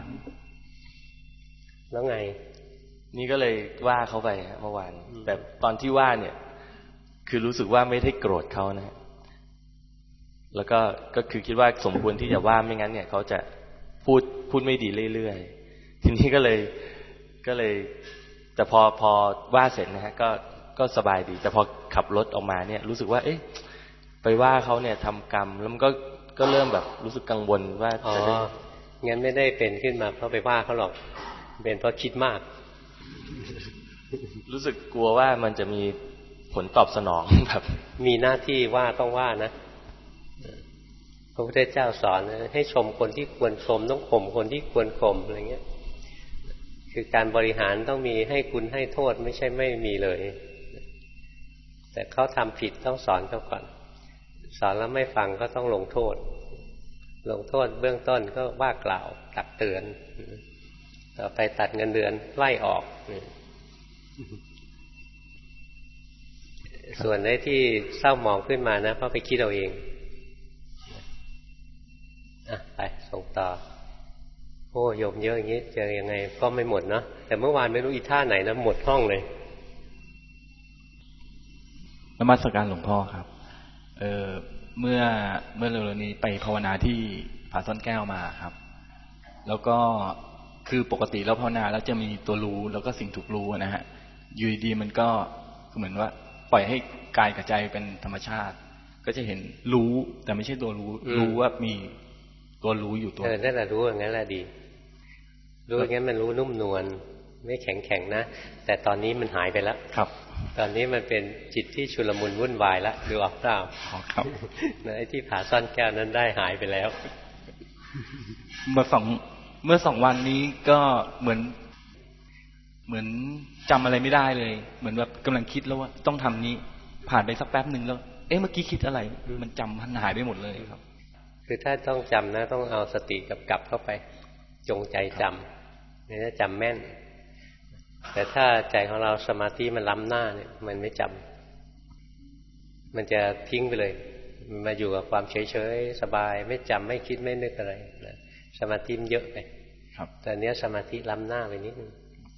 แล้วไงนี่ก็เลยว่าเขาไปเมื่อวานแต่ตอนที่ว่าเนี่ยคือรู้สึกว่าไม่ได้โกรธเขานะแล้วก็คือคิดว่าสมควรที่จะว่าไม่งั้นเนี่ยเขาจะพูดไม่ดีเรื่อยๆทีนี้ก็เลยแต่พอว่าเสร็จนะฮะก็สบายดีแต่พอขับรถออกมาเนี่ยรู้สึกว่าเอ๊ะไปว่าเขาเนี่ยทำกรรมแล้วมันก็เริ่มแบบรู้สึกกังวลว่าจะได้งั้นไม่ได้เป็นขึ้นมาเพราะไปว่าเขาหรอกเป็นเพราะคิดมากรู้สึกกลัวว่ามันจะมีผลตอบสนองแบบมีหน้าที่ว่าต้องว่านะพระพุทธเจ้าสอนให้ชมคนที่ควรชมต้องข่มคนที่ควรข่มอะไรเงี้ยคือการบริหารต้องมีให้คุณให้โทษไม่ใช่ไม่มีเลยแต่เขาทำผิดต้องสอนเขาก่อนสอนแล้วไม่ฟังก็ต้องลงโทษเบื้องต้นก็ว่ากล่าวตักเตือนต่อไปตัดเงินเดือนไล่ออกส่วนในที่เศร้าหมองขึ้นมานะเพราะไปคิดเอาเองไปส่งต่อโอ้โยมเยอะอย่างนี้เจอยังไงก็ไม่หมดเนาะแต่เมื่อวานไม่รู้อีท่าไหนนะหมดห้องเลยนมัสการหลวงพ่อครับเมื่อเร็วๆนี้ไปภาวนาที่ผาซ่อนแก้วมาครับแล้วก็คือปกติแล้วภาวนาแล้วจะมีตัวรู้แล้วก็สิ่งถูกรู้นะฮะอยู่ดีมันก็เหมือนว่าปล่อยให้กายกับใจเป็นธรรมชาติก็จะเห็นรู้แต่ไม่ใช่ตัวรู้ว่ามีตัวรู้อยู่ตัวนั่นแหละรู้อย่างนั้นแหละดีรู้อย่างนั้นมันรู้นุ่มนวลไม่แข็งนะแต่ตอนนี้มันหายไปแล้วครับตอนนี้มันเป็นจิตที่ชุลมุนวุ่นวายแล้วดูออกเปล่าครับไอ้ที่ผาซ่อนแก้วนั้นได้หายไปแล้วเมื่อสองวันนี้ก็เหมือนจำอะไรไม่ได้เลยเหมือนแบบกำลังคิดแล้วว่าต้องทำนี้ผ่านไปสักแป๊บหนึ่งแล้วเมื่อกี้คิดอะไรมันจำมันหายไปหมดเลยครับคือถ้าต้องจำนะต้องเอาสติกลับเข้าไปจงใจจำนี่จะจำแม่นแต่ถ้าใจของเราสมาธิมันล้ำหน้าเนี่ยมันไม่จำมันจะทิ้งไปเลยมาอยู่กับความเฉยๆสบายไม่จำไม่คิดไม่นึกอะไรนะสมาธิมันเยอะไปแต่เนี้ยสมาธิล้ำหน้าไปนิดนึง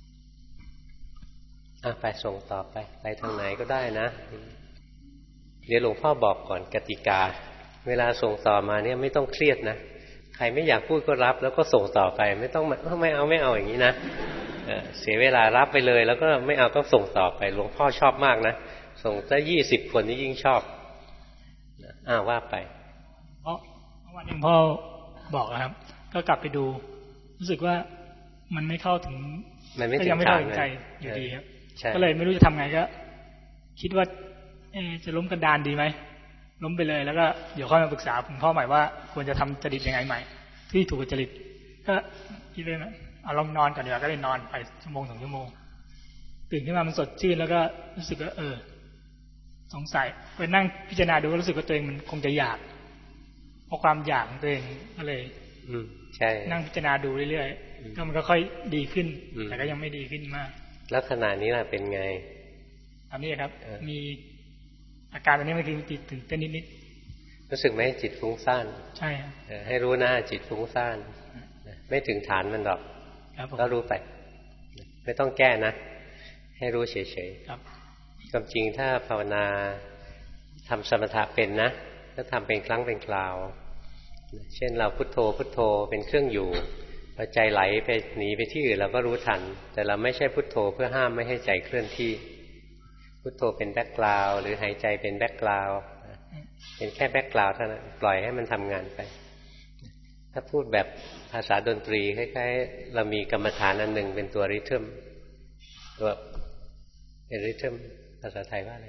ไปส่งต่อไปทางไหนก็ได้นะเดี๋ยวหลวงพ่อบอกก่อนกติกาเวลาส่งต่อมาเนี่ยไม่ต้องเครียดนะใครไม่อยากพูดก็รับแล้วก็ส่งต่อไปไม่ต้องไม่เอาอย่างนี้นะเสียเวลารับไปเลยแล้วก็ไม่เอาก็ส่งต่อไปหลวงพ่อชอบมากนะส่งถ้า20 คนนี่ยิ่งชอบว่าไปเพราะวันหนึ่งพ่อบอกครับก็กลับไปดูรู้สึกว่ามันไม่เข้าถึงก็ยังไม่เข้าถึงใจอยู่ดีครับก็เลยไม่รู้จะทำไงก็คิดว่าจะล้มกันดานดีไหมล้มไปเลยแล้วก็เดี๋ยวค่อยมาปรึกษาหลวงพ่อใหม่ว่าควรจะทำจริตยังไงใหม่ที่ถูกจริตก็คิดเลยนะเอาลองนอนก่อนดีกว่าก็เลยนอนไป1-2 ชั่วโมงตื่นขึ้นมามันสดชื่นแล้วก็รู้สึกว่าสงสัยไปนั่งพิจารณาดูรู้สึกว่าตัวเองมันคงจะอยากเพราะความอยากของตัวเองก็เลยใช่นั่งพิจารณาดูเรื่อยๆก็มันก็ค่อยดีขึ้นแต่ก็ยังไม่ดีขึ้นมากแล้วขณะนี้ล่ะเป็นไงตอนนี้ครับมีอาการตอนนี้มันคือตื่นเต้นนิดๆรู้สึกไหมจิตฟุ้งซ่านใช่ให้รู้นะจิตฟุ้งซ่านไม่ถึงฐานมันหรอกก็รู้ไปไม่ต้องแก้นะให้รู้เฉยๆความจริงถ้าภาวนาทำสมถะเป็นนะก็ทำเป็นครั้งเป็นคราวเช่นเราพุทโธพุทโธเป็นเครื่องอยู่พอใจไหลไปหนีไปที่อื่นเราก็รู้ทันแต่เราไม่ใช่พุทโธเพื่อห้ามไม่ให้ใจเคลื่อนที่พุทโธเป็นแบ็คกราวด์หรือหายใจเป็นแบ็คกราวด์เป็นแค่แบ็คกราวด์เท่านั้นปล่อยให้มันทำงานไปถ้าพูดแบบภาษาดนตรีคล้ายๆเรามีกรรมฐานอันหนึ่งเป็นตัวริทึมตัวริทึมภาษาไทยว่าอะไร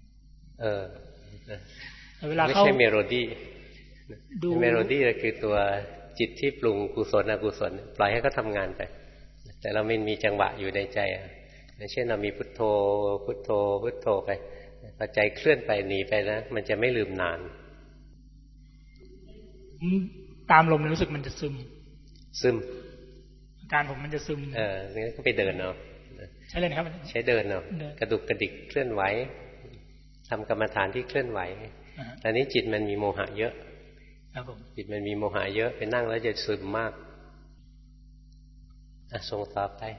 ไม่ใช่เมโลดี้เมโลดี้ก็คือตัวจิตที่ปรุงกุศลอกุศลปล่อยให้เขาทำงานไปแต่เราไม่มีจังหวะอยู่ในใจเช่นเรามีพุทโธพุทโธพุทโธไปพอใจเคลื่อนไปหนีไปนะมันจะไม่ลืมนานตามลมรู้สึกมันจะซึมอาการผมมันจะซึมนี่ก็ไปเดินเนาะใช่เลยครับใช้เดินเนาะกระดุกกระดิกเคลื่อนไหวทำกรรมฐานที่เคลื่อนไหวตอนนี้จิตมันมีโมหะเยอะจิตมันมีโมหะเยอะไปนั่งแล้วจะซึมมากส่งต่อไป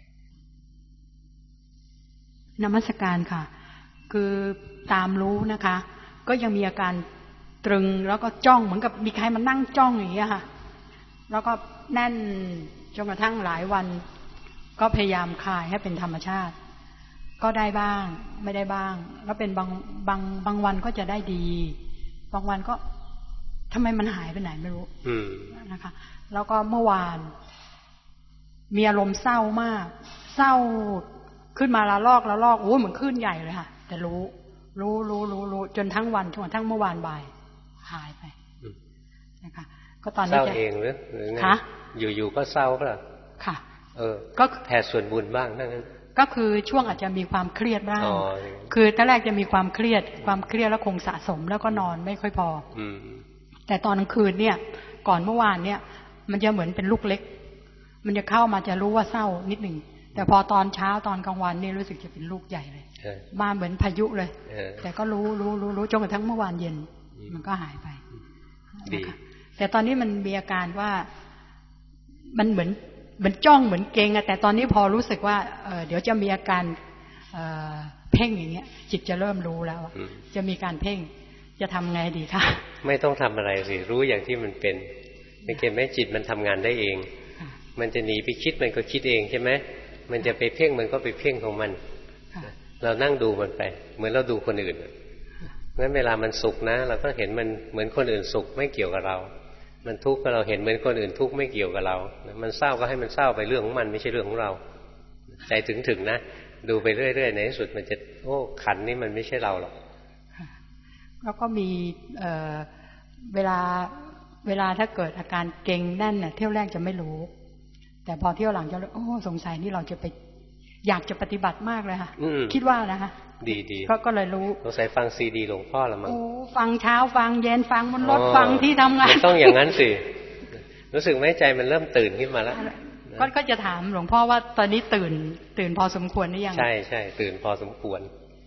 นมัสการค่ะคือตามรู้นะคะก็ยังมีอาการตรึงแล้วก็จ้องเหมือนกับมีใครมานั่งจ้องอย่างเงี้ยค่ะแล้วก็แน่นจนกระทั่งหลายวันก็พยายามคลายให้เป็นธรรมชาติก็ได้บ้างไม่ได้บ้างแล้วเป็นบางวันก็จะได้ดีบางวันก็ทำไมมันหายไปไหนไม่รู้นะคะแล้วก็เมื่อวานมีอารมณ์เศร้ามากเศร้าขึ้นมาละลอกโอ้เหมือนคลื่นใหญ่เลยค่ะแต่รู้จนทั้งวันจนกระทั่งเมื่อวานบ่ายหายไปนะคะก็ตอนนี้เศร้าเองหรือไงอยู่ๆก็เศร้าก็ค่ะก็แผ่ส่วนบุญบ้างนั่นก็คือช่วงอาจจะมีความเครียดบ้างคือตอนแรกจะมีความเครียดแล้วคงสะสมแล้วก็นอนไม่ค่อยพอแต่ตอนกลางคืนเนี่ยก่อนเมื่อวานเนี่ยมันจะเหมือนเป็นลูกเล็กมันจะเข้ามาจะรู้ว่าเศร้านิดหนึ่งแต่พอตอนเช้าตอนกลางวันนี่รู้สึกจะเป็นลูกใหญ่เลยมาเหมือนพายุเลยแต่ก็รู้จนกระทั่งเมื่อวานเย็นมันก็หายไปแต่ตอนนี้มันมีอาการว่ามันเหมือนจ้องเหมือนเกรงอะแต่ตอนนี้พอรู้สึกว่าเดี๋ยวจะมีอาการเพ่งอย่างเงี้ยจิตจะเริ่มรู้แล้วจะมีการเพ่งจะทำไงดีคะไม่ต้องทำอะไรสิรู้อย่างที่มันเป็นไม่เก็บแม้จิตมันทำงานได้เองมันจะหนีไปคิดมันก็คิดเองใช่ไหมมันจะไปเพ่งมันก็ไปเพ่งของมันเรานั่งดูมันไปเหมือนเราดูคนอื่นงั้นเวลามันสุขนะเราก็เห็นมันเหมือนคนอื่นสุขไม่เกี่ยวกับเรามันทุกข์ก็เราเห็นเหมือนคนอื่นทุกข์ไม่เกี่ยวกับเรามันเศร้าก็ให้มันเศร้าไปเรื่องของมันไม่ใช่เรื่องของเราใจถึงนะดูไปเรื่อยๆในที่สุดมันจะโอ้ขันนี่มันไม่ใช่เราหรอกแล้วก็มีเวลาถ้าเกิดอาการเกร็งแน่นเนี่ยเที่ยวแรกจะไม่รู้แต่พอเที่ยวหลังจะโอ้สงสัยนี่เราจะไปอยากจะปฏิบัติมากเลยค่ะคิดว่านะคะดีก็เลยรู้สงสัยฟังซีดีหลวงพ่อละมั้งโอ้ฟังเช้าฟังเย็นฟังบนรถฟังที่ทำงานมันต้องอย่างนั้นสิรู้สึกไหมใจมันเริ่มตื่นขึ้นมาแล้วก็จะถามหลวงพ่อว่าตอนนี้ตื่นพอสมควรหรือยังใช่ตื่นพอสมควร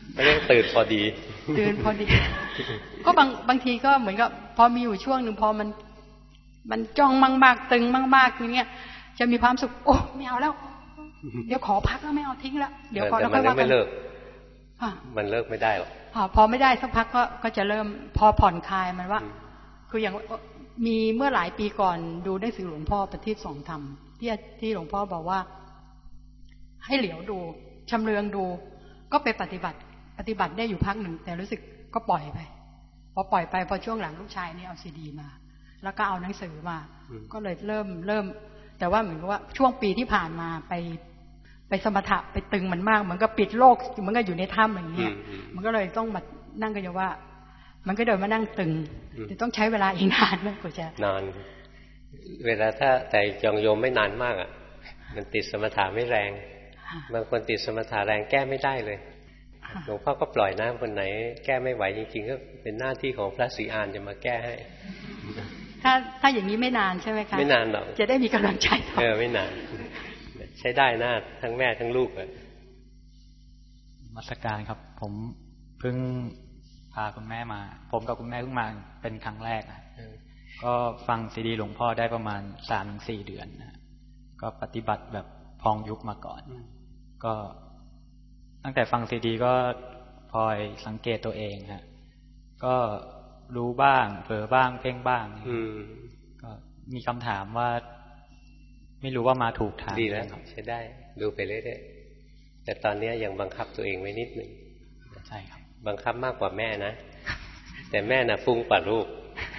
ไม่ได้ตื่นพอดีตื่นพอดีก็บางทีก็เหมือนกับพอมีอยู่ช่วงหนึ่งพอมันจ้องมากๆตึงมากๆอย่างเงี้ยจะมีความสุขโอ้ไม่เอาแล้วเดี๋ยวขอพักแล้วไม่เอาทิ้งแล้วเดี๋ยวก่อนแล้วค่อยว่ากันมันเลิกไม่ได้หรอกพอไม่ได้สักพักก็จะเริ่มพอผ่อนคลายมันว่าคืออย่างมีเมื่อหลายปีก่อนดูหนังสือหลวงพ่อประทีปสองธรรมที่หลวงพ่อบอกว่าให้เหลียวดูชำเลืองดูก็ไปปฏิบัติได้อยู่พักหนึ่งแต่รู้สึกก็ปล่อยไปพอปล่อยไปพอช่วงหลังลูกชายนี่เอาซีดีมาแล้วก็เอาหนังสือมาก็เลยเริ่มแต่ว่าเหมือนกับว่าช่วงปีที่ผ่านมาไปสมถะไปตึงมันมากเหมือนกับปิดโลกเหมือนกับอยู่ในถ้ำอย่างเงี้ยมันก็เลยต้องมานั่งกันอยู่ว่ามันก็เดินมานั่งตึงแต่ต้องใช้เวลาอีกนานมากกว่าจะนานเวลาถ้าแต่จองโยมไม่นานมากอ่ะมันติดสมถะไม่แรงบางคนติดสมถะแรงแก้ไม่ได้เลยหลวงพ่อก็ปล่อยนะคนไหนแก้ไม่ไหวจริงๆก็เป็นหน้าที่ของพระศรีอานจะมาแก้ให้ถ้าอย่างนี้ไม่นานใช่ไหมคะไม่นานหรอกจะได้มีกำลังใจไม่นานใช้ได้นะทั้งแม่ทั้งลูกเลยนมัสการครับผมเพิ่งพาคุณแม่มาผมกับคุณแม่เพิ่งมาเป็นครั้งแรกนะก็ฟังซีดีหลวงพ่อได้ประมาณ 3-4 เดือนนะก็ปฏิบัติแบบพองยุบมาก่อนก็ตั้งแต่ฟังซีดีก็พลอยสังเกตตัวเองฮะก็รู้บ้างเผลอบ้างเพ่งบ้างก็มีคำถามว่าไม่รู้ว่ามาถูกทางดีแล้วใช้ได้ดูไปเรื่อยๆแต่ตอนนี้ยังบังคับตัวเองไว้นิดนึงใช่ครับบังคับมากกว่าแม่นะแต่แม่น่ะฟุ้งกว่าลูก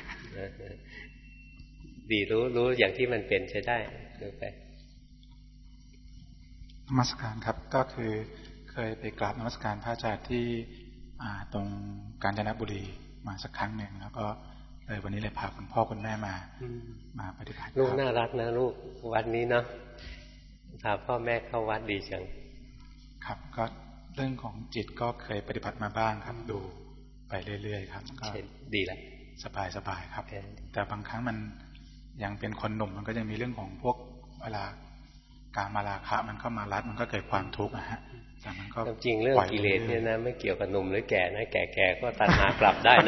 ดีรู้อย่างที่มันเป็นใช้ได้ดูไปนมัสการครับก็คือเคยไปกราบนมัสการพระอาจารย์ที่ตรงกาญจนบุรีมาสักครั้งหนึ่งแล้วก็เลยวันนี้เลยพาคุณพ่อคุณแม่มาปฏิบัติลูกน่ารักนะลูกวัดนี้เนาะพาพ่อแม่เข้าวัดดีจังครับก็เรื่องของจิตก็เคยปฏิบัติมาบ้างครับดูไปเรื่อยๆครับก็ดีแล้วสบายครับแต่บางครั้งมันยังเป็นคนหนุ่มมันก็ยังมีเรื่องของพวกเวลาการมาราคะมันก็มารัดมันก็เกิดความทุกข์นะฮะแต่มันก็จริงเรื่องกิเลสเนี่ยนะไม่เกี่ยวกับหนุ่มหรือแก่นะแก่ก็ตัณหากลับได้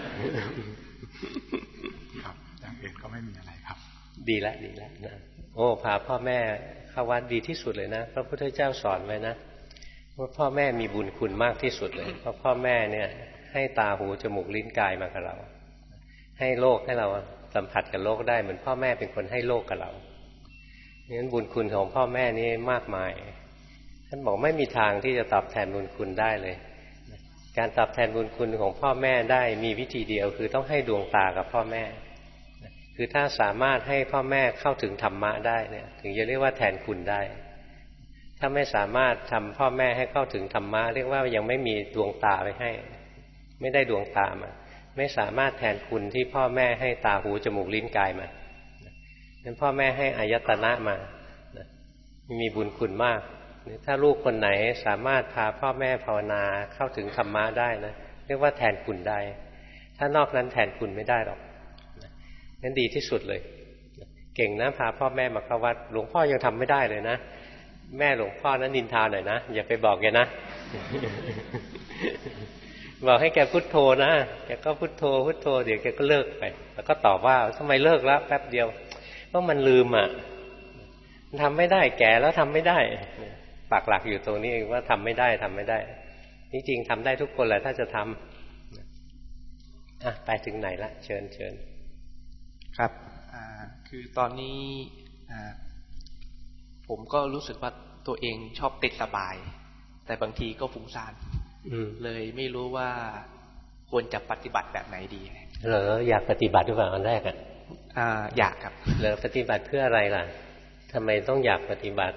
นะครับอย่างอื่นก็ไม่มีอะไรครับดีแล้วนะโอ้พาพ่อแม่เข้าวัดดีที่สุดเลยนะพระพุทธเจ้าสอนไว้นะว่าพ่อแม่มีบุญคุณมากที่สุดเลยเพราะพ่อแม่เนี่ยให้ตาหูจมูกลิ้นกายมากับเราให้โลกให้เราสัมผัสกับโลกได้เหมือนพ่อแม่เป็นคนให้โลกกับเรางั้นบุญคุณของพ่อแม่นี่มากมายท่านบอกไม่มีทางที่จะตอบแทนบุญคุณได้เลยการตอบแทนบุญคุณของพ่อแม่ได้มีวิธีเดียวคือต้องให้ดวงตากับพ่อแม่คือถ้าสามารถให้พ่อแม่เข้าถึงธรรมะได้เนี่ยถึงจะเรียกว่าแทนคุณได้ถ้าไม่สามารถทำพ่อแม่ให้เข้าถึงธรรมะเรียกว่ายังไม่มีดวงตาไปให้ไม่ได้ดวงตามาไม่สามารถแทนคุณที่พ่อแม่ให้ตาหูจมูกลิ้นกายมางั้นพ่อแม่ให้อายตนะมามีบุญคุณมากถ้าลูกคนไหนสามารถพาพ่อแม่ภาวนาเข้าถึงธรรมะได้นะเรียกว่าแทนคุณได้ถ้านอกนั้นแทนคุณไม่ได้หรอกงั้นดีที่สุดเลยเก่งนะพาพ่อแม่มาเข้าวัดหลวงพ่อยังทำไม่ได้เลยนะแม่หลวงพ่อนั้นนินทาหน่อยนะอย่าไปบอกแกนะบอกให้แกพุทโธนะแกก็พุทโธเดี๋ยวแกก็เลิกไปแล้วก็ตอบว่าทำไมเลิกแล้วแป๊บเดียวเพราะมันลืมอ่ะทำไม่ได้แก่แล้วทำไม่ได้ปักหลักอยู่ตรงนี้เองว่าทำไม่ได้จริงๆทำได้ทุกคนแหละถ้าจะทำไปถึงไหนละเชิญครับคือตอนนี้ผมก็รู้สึกว่าตัวเองชอบติดสบายแต่บางทีก็ฟุ้งซ่านเลยไม่รู้ว่าควรจะปฏิบัติแบบไหนดีเหรออยากปฏิบัติหรือเปล่าอันแรกอยากครับเหรอปฏิบัติเพื่ออะไรล่ะทำไมต้องอยากปฏิบัติ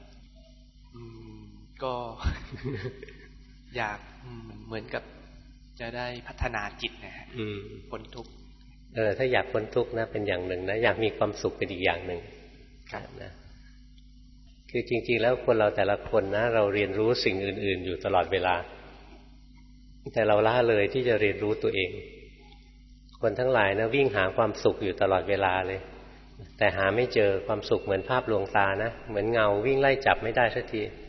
ก็ อยากเหมือนกับจะได้พัฒนาจิตนะฮะพ้นทุกข์ถ้าอยากพ้นทุกข์นะเป็นอย่างหนึ่งนะอยากมีความสุขเป็นอีกอย่างหนึ่งนะคือจริงๆแล้วคนเราแต่ละคนนะเราเรียนรู้สิ่งอื่นๆอยู่ตลอดเวลาแต่เราละเลยที่จะเรียนรู้ตัวเองคนทั้งหลายนะวิ่งหาความสุขอยู่ตลอดเวลาเลยแต่หาไม่เจอความสุขเหมือนภาพลวงตานะเหมือนเงาวิ่งไล่จับไม่ได้สักที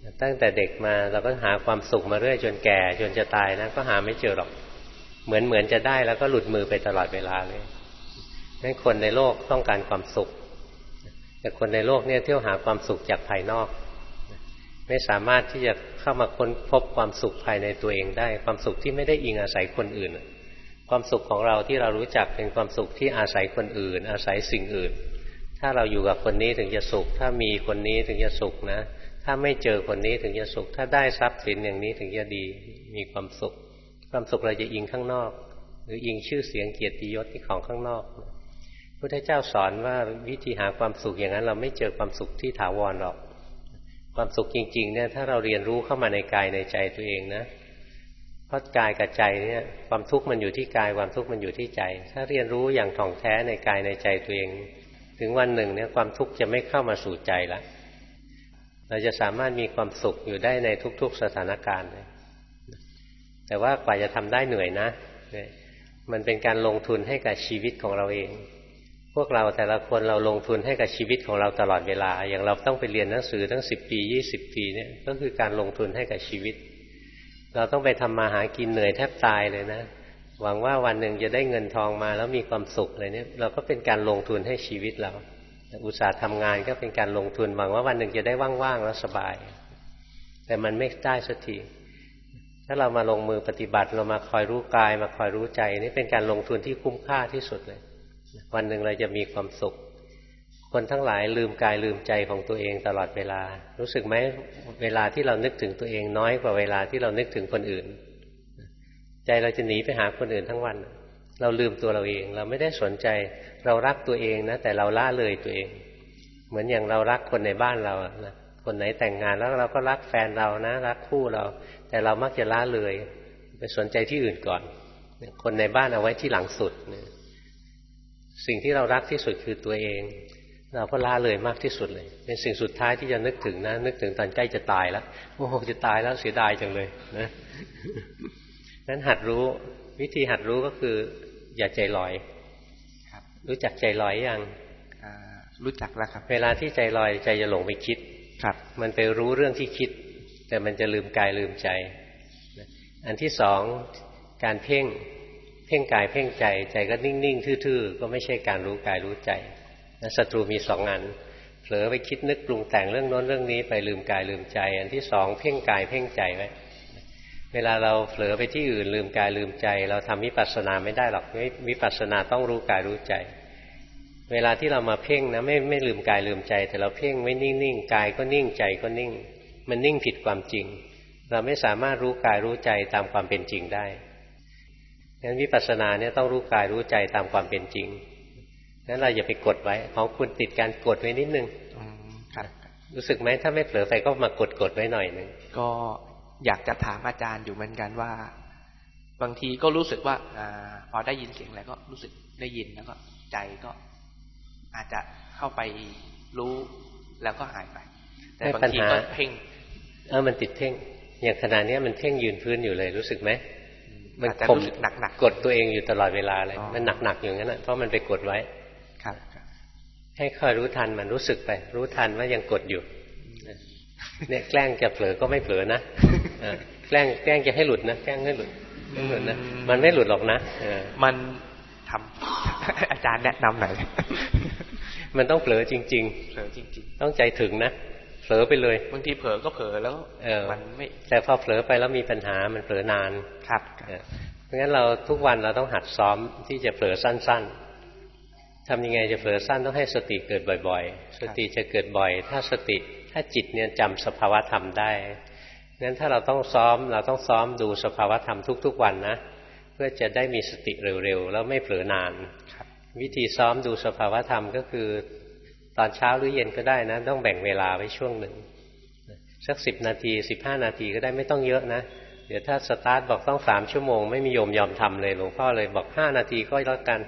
ตั้งแต่เด็กมาเราก็หาความสุขมาเรื่อยจนแก่จนจะตายนะก็หาไม่เจอหรอกเหมือนจะได้แล้วก็หลุดมือไปตลอดเวลาเลยนั่นคนในโลกต้องการความสุขแต่คนในโลกเนี่ยเที่ยวหาความสุขจากภายนอกไม่สามารถที่จะเข้ามาค้นพบความสุขภายในตัวเองได้ความสุขที่ไม่ได้อิงอาศัยคนอื่นความสุขของเราที่เรารู้จักเป็นความสุขที่อาศัยคนอื่นอาศัยสิ่งอื่นถ้าเราอยู่กับคนนี้ถึงจะสุขถ้ามีคนนี้ถึงจะสุขนะถ้าไม่เจอคนนี้ถึงจะสุขถ้าได้ทรัพย์สินอย่างนี้ถึงจะดีมีความสุขความสุขเราจะอิงข้างนอกหรืออิงชื่อเสียงเกียรติยศที่ของข้างนอกพุทธเจ้าสอนว่าวิธีหาความสุขอย่างนั้นเราไม่เจอความสุขที่ถาวรหรอกความสุขจริงๆเนี่ยถ้าเราเรียนรู้เข้ามาในกายในใจตัวเองนะเพราะกายกับใจเนี่ยความทุกข์มันอยู่ที่กายความทุกข์มันอยู่ที่ใจถ้าเรียนรู้อย่างถ่องแท้ในกายในใจตัวเองถึงวันหนึ่งเนี่ยความทุกข์จะไม่เข้ามาสู่ใจละเราจะสามารถมีความสุขอยู่ได้ในทุกๆสถานการณ์เลยแต่ว่ากว่าจะทำได้เหนื่อยนะมันเป็นการลงทุนให้กับชีวิตของเราเองพวกเราแต่ละคนเราลงทุนให้กับชีวิตของเราตลอดเวลาอย่างเราต้องไปเรียนหนังสือตั้ง10 ปี20 ปีเนี่ยก็คือการลงทุนให้กับชีวิตเราต้องไปทำมาหากินเหนื่อยแทบตายเลยนะหวังว่าวันหนึ่งจะได้เงินทองมาแล้วมีความสุขอะไรเนี่ยเราก็เป็นการลงทุนให้ชีวิตเราอุตสาห์ทำงานก็เป็นการลงทุนหวังว่าวันหนึ่งจะได้ว่างๆแล้วสบายแต่มันไม่ได้สักทีถ้าเรามาลงมือปฏิบัติเรามาคอยรู้กายมาคอยรู้ใจนี่เป็นการลงทุนที่คุ้มค่าที่สุดเลยวันหนึ่งเราจะมีความสุขคนทั้งหลายลืมกายลืมใจของตัวเองตลอดเวลารู้สึกไหมเวลาที่เรานึกถึงตัวเองน้อยกว่าเวลาที่เรานึกถึงคนอื่นใจเราจะหนีไปหาคนอื่นทั้งวันเราลืมตัวเราเองเราไม่ได้สนใจเรารักตัวเองนะแต่เราละเลยตัวเองเหมือนอย่างเรารักคนในบ้านเรานะคนไหนแต่งงานแล้วเราก็รักแฟนเรานะรักคู่เราแต่เรามักจะละเลยไปสนใจที่อื่นก่อนคนในบ้านเอาไว้ที่หลังสุดสิ่งที่เรารักที่สุดคือตัวเองเราก็ละเลยมากที่สุดเลยเป็นสิ่งสุดท้ายที่จะนึกถึงนะนึกถึงตอนใกล้จะตายแล้วโอ้โหจะตายแล้วเสียดายจังเลยนะนั้นหัดรู้วิธีหัดรู้ก็คืออย่าใจลอยรู้จักใจลอยยังรู้จักแล้วครับเวลาที่ใจลอยใจจะหลงไปคิดครับมันไปรู้เรื่องที่คิดแต่มันจะลืมกายลืมใจอันที่สองการเพ่งกายเพ่งใจใจก็นิ่งๆทื่อๆก็ไม่ใช่การรู้กายรู้ใจศัตรูมี2 อันเผลอไปคิดนึกปรุงแต่งเรื่องโน้นเรื่องนี้ไปลืมกายลืมใจอันที่สองเพ่งกายเพ่งใจไว้เวลาเราเผลอไปที่อื่นลืมกายลืมใจเราทำวิปัสสนาไม่ได้หรอกวิปัสสนาต้องรู้กายรู้ใจเวลาที่เรามาเพ่งนะไม่ลืมกายลืมใจแต่เราเพ่งไว้นิ่งๆกายก็นิ่งใจก็นิ่งมันนิ่งผิดความจริงเราไม่สามารถรู้กายรู้ใจตามความเป็นจริงได้งั้นวิปัสสนาเนี่ยต้องรู้กายรู้ใจตามความเป็นจริงงั้นเราอย่าไปกดไว้ของคุณติดการกดไว้นิดนึงรู้สึกไหมถ้าไม่เผลอไปก็มากดไว้หน่อยนึงก็อยากจะถามอาจารย์อยู่เหมือนกันว่าบางทีก็รู้สึกว่าพอได้ยินเสียงอะไรก็รู้สึกได้ยินแล้วก็ใจก็อาจจะเข้าไปรู้แล้วก็หายไปแต่บางทีก็เพ่งมันติดเพ่งอย่างขณะนี้มันเพ่งยืนพื้นอยู่เลยรู้สึกไหมมันคมหนักกดตัวเองอยู่ตลอดเวลาเลยมันหนักอย่างนั้นเพราะมันไปกดไว้ครับให้คอยรู้ทันมันรู้สึกไปรู้ทันว่ายังกดอยู่เนี่ยแกล้งจะเผลอก็ไม่เผลอนะแกล้งจะให้หลุดนะแกล้งให้หลุดไม่หลุดนะมันไม่หลุดหรอกนะมันทำอาจารย์แนะนำหน่อยมันต้องเผลอจริงๆเผลอจริงๆต้องใจถึงนะเผลอไปเลยบางทีเผลอก็เผลอแล้วมันไม่แต่พอเผลอไปแล้วมีปัญหามันเผลอนานครับเพราะงั้นเราทุกวันเราต้องหัดซ้อมที่จะเผลอสั้นๆทำยังไงจะเผลอสั้นต้องให้สติเกิดบ่อยๆสติจะเกิดบ่อยถ้าจิตเนี่ยจำสภาวะธรรมได้งั้นถ้าเราต้องซ้อมดูสภาวะธรรมทุกๆวันนะเพื่อจะได้มีสติเร็วๆแล้วไม่เผลอนานวิธีซ้อมดูสภาวะธรรมก็คือตอนเช้าหรือเย็นก็ได้นะต้องแบ่งเวลาไว้ช่วงหนึ่งสัก10 นาที15 นาทีก็ได้ไม่ต้องเยอะนะเดี๋ยวถ้าสตาร์ทบอกต้อง3 ชั่วโมงไม่มียอมทำเลยหลวงพ่อเลยบอก5 นาทีก็แล้วกัน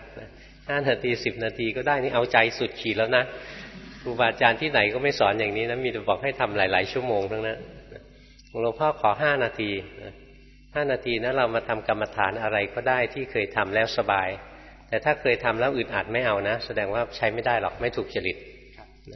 5 นาที10 นาทีก็ได้นี่เอาใจสุดขีดแล้วนะครูบาอาจารย์ที่ไหนก็ไม่สอนอย่างนี้นะมีแต่บอกให้ทำหลายๆชั่วโมงทั้งนั้นหลวงพ่อขอ5 นาที5 นาทีนะเรามาทำกรรมฐานอะไรก็ได้ที่เคยทำแล้วสบายแต่ถ้าเคยทำแล้วอึดอัดไม่เอานะแสดงว่าใช้ไม่ได้หรอกไม่ถูกจริต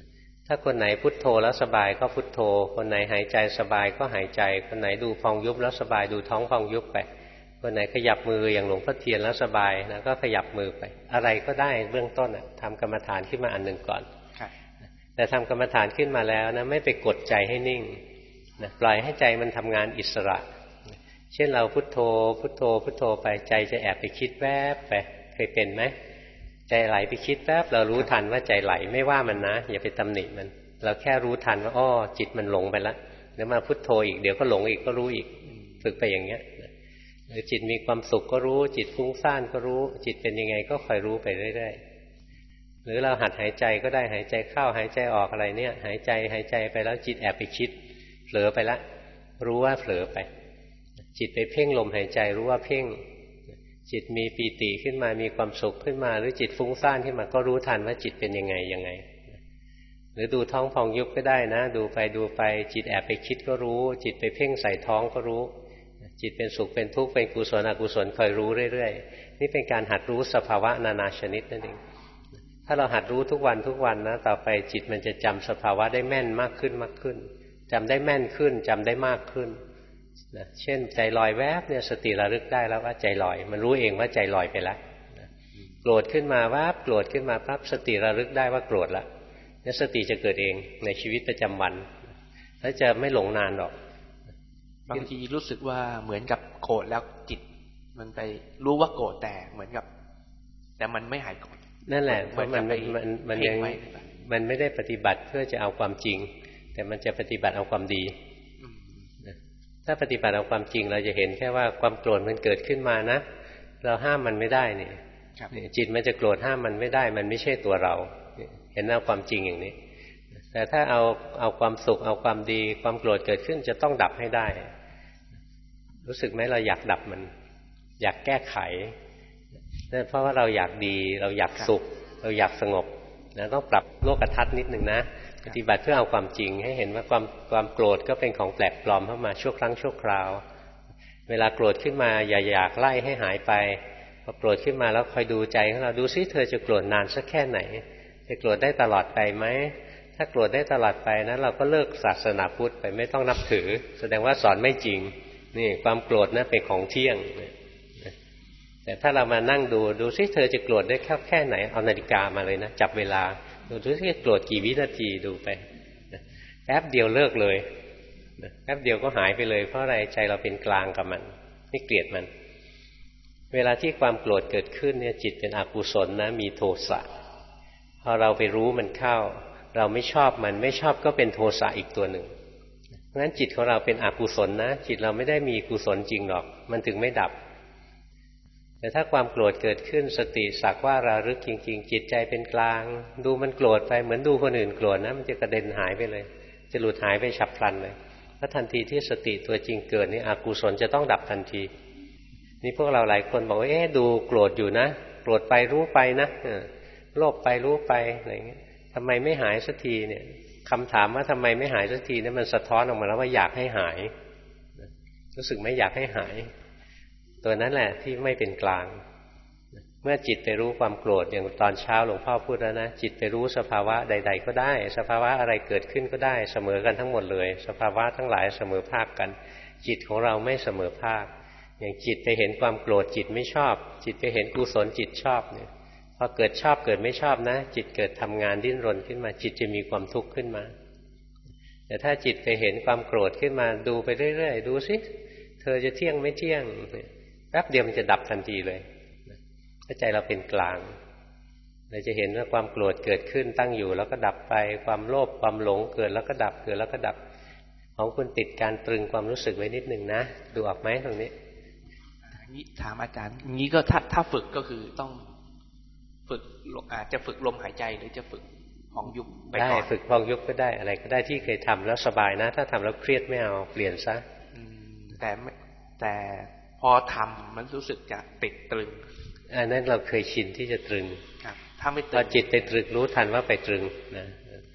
ถ้าคนไหนพุทโธแล้วสบายก็พุทโธคนไหนหายใจสบายก็หายใจคนไหนดูพองยุบแล้วสบายดูท้องพองยุบไปคนไหนขยับมืออย่างหลวงพ่อเทียนแล้วสบายนะก็ขยับมือไปอะไรก็ได้เบื้องต้นทำกรรมฐานขึ้นมาอันหนึ่งก่อนแต่ทำกรรมฐานขึ้นมาแล้วนะไม่ไปกดใจให้นิ่งนะปล่อยให้ใจมันทำงานอิสระเช่นเราพุทโธพุทโธพุทโธไปใจจะแอบไปคิดแวบไปเคยเป็นไหมใจไหลไปคิดแวบเรารู้ทันว่าใจไหลไม่ว่ามันนะอย่าไปตำหนิมันเราแค่รู้ทันว่าอ้อจิตมันหลงไปแล้วเดี๋ยวมาพุทโธอีกเดี๋ยวก็หลงอีกก็รู้อีกฝึกไปอย่างเงี้ยหรือจิตมีความสุขก็รู้จิตฟุ้งซ่านก็รู้จิตเป็นยังไงก็คอยรู้ไปเรื่อยๆหรือเราหัดหายใจก็ได้หายใจเข้าหายใจออกอะไรเนี่ยหายใจไปแล้วจิตแอบไปคิดเผลอไปละรู้ว่าเผลอไปจิตไปเพ่งลมหายใจรู้ว่าเพ่งจิตมีปีติขึ้นมามีความสุขขึ้นมาหรือจิตฟุ้งซ่านขึ้นมาก็รู้ทันว่าจิตเป็นยังไงหรือดูท้องพองยุบก็ได้นะดูไปจิตแอบไปคิดก็รู้จิตไปเพ่งใส่ท้องก็รู้จิตเป็นสุขเป็นทุกข์เป็นกุศลอกุศลคอยรู้เรื่อยๆนี่เป็นการหัดรู้สภาวะนานาชนิดนั่นเองถ้าเราหัดรู้ทุกวันนะต่อไปจิตมันจะจำสภาวะได้แม่นมากขึ้นจำได้แม่นขึ้นจำได้มากขึ้นนะเช่นใจลอยแวบเนี่ยสติระลึกได้แล้วว่าใจลอยมันรู้เองว่าใจลอยไปแล้วโกรธขึ้นมาแวบโกรธขึ้นมาปั๊บสติระลึกได้ว่าโกรธแล้วเนี่ยสติจะเกิดเองในชีวิตประจำวันแล้วจะไม่หลงนานหรอกบางทีรู้สึกว่าเหมือนกับโกรธแล้วจิตมันไปรู้ว่าโกรธแต่เหมือนกับแต่มันไม่หายโกรธนั่นแหละเพราะมันยังมันไม่ได้ปฏิบัติเพื่อจะเอาความจริงแต่มันจะปฏิบัติเอาความดีถ้าปฏิบัติเอาความจริงเราจะเห็นแค่ว่าความโกรธมันเกิดขึ้นมานะเราห้ามมันไม่ได้นี่จิตมันจะโกรธห้ามมันไม่ได้มันไม่ใช่ตัวเราเห็นเอาความจริงอย่างนี้แต่ถ้าเอาความสุขเอาความดีความโกรธเกิดขึ้นจะต้องดับให้ได้รู้สึกไหมเราอยากดับมันอยากแก้ไขนั่นเพราะว่าเราอยากดีเราอยากสุขเราอยากสงบนะต้องปรับโลกทัศน์นิดนึงนะปฏิบัติเพื่อเอาความจริงให้เห็นว่าความโกรธก็เป็นของแปลกปลอมเข้ามาชั่วครั้งชั่วคราวเวลาโกรธขึ้นมาอย่าอยากไล่ให้หายไปพอโกรธขึ้นมาแล้วคอยดูใจของเราดูซิเธอจะโกรธนานสักแค่ไหนจะโกรธได้ตลอดไปไหมถ้าโกรธได้ตลอดไปนะเราก็เลิกศาสนาพุทธไปไม่ต้องนับถือแสดงว่าสอนไม่จริงนี่ความโกรธนะเป็นของเที่ยงแต่ถ้าเรามานั่งดูซิเธอจะโกรธได้แค่ไหนเอานาฬิกามาเลยนะจับเวลาดูซิโกรธกี่วินาทีดูไปแป๊บเดียวเลิกเลยแป๊บเดียวก็หายไปเลยเพราะอะไรใจเราเป็นกลางกับมันไม่เกลียดมันเวลาที่ความโกรธเกิดขึ้นเนี่ยจิตเป็นอกุศลนะมีโทสะพอเราไปรู้มันเข้าเราไม่ชอบมันไม่ชอบก็เป็นโทสะอีกตัวหนึ่งเพราะฉะนั้นจิตของเราเป็นอกุศลนะจิตเราไม่ได้มีกุศลจริงหรอกมันถึงไม่ดับแต่ถ้าความโกรธเกิดขึ้นสติสักว่าระลึกจริงๆจิตใจเป็นกลางดูมันโกรธไปเหมือนดูคนอื่นโกรธนะมันจะกระเด็นหายไปเลยจะหลุดหายไปฉับพลันเลยถ้าทันทีที่สติตัวจริงเกิดนี่อกุศลจะต้องดับทันทีนี่พวกเราหลายคนบอกว่าดูโกรธอยู่นะโกรธไปรู้ไปนะโลภไปรู้ไปอะไรอย่างเงี้ยทำไมไม่หายสักทีเนี่ยคำถามว่าทำไมไม่หายสักทีเนี่ยมันสะท้อนออกมาแล้วว่าอยากให้หายรู้สึกไม่อยากให้หายตัวนั้นแหละที่ไม่เป็นกลางเมื่อจิตไปรู้ความโกรธอย่างตอนเช้าหลวงพ่อพูดแล้วนะจิตไปรู้สภาวะใดๆก็ได้สภาวะอะไรเกิดขึ้นก็ได้เสมอกันทั้งหมดเลยสภาวะทั้งหลายเสมอภาคกันจิตของเราไม่เสมอภาคอย่างจิตไปเห็นความโกรธจิตไม่ชอบจิตไปเห็นกุศลจิตชอบเนี่ยพอเกิดชอบเกิดไม่ชอบนะจิตเกิดทำงานดิ้นรนขึ้นมาจิตจะมีความทุกข์ขึ้นมาแต่ถ้าจิตไปเห็นความโกรธขึ้นมาดูไปเรื่อยๆดูสิเธอจะเที่ยงไม่เที่ยงแป๊บเดียวมันจะดับทันทีเลยถ้าใจเราเป็นกลางเราจะเห็นว่าความโกรธเกิดขึ้นตั้งอยู่แล้วก็ดับไปความโลภความหลงเกิดแล้วก็ดับเกิดแล้วก็ดับของคุณติดการตรึงความรู้สึกไว้นิดนึงนะดูออกไหมตรงนี้นี่ถามอาจารย์งี้ก็ถ้าฝึกก็คือต้องฝึกอาจจะฝึกลมหายใจหรือจะฝึกพองยุบไปก่อนได้ฝึกพองยุบก็ได้อะไรก็ได้ที่เคยทำแล้วสบายนะถ้าทำแล้วเครียดไม่เอาเปลี่ยนซะแต่พอทำมันรู้สึกจะติดตรึงอันนั้นเราเคยชินที่จะตรึงถ้าไม่ตรึงพอจิตไปตรึกรู้ทันว่าไปตรึงนะ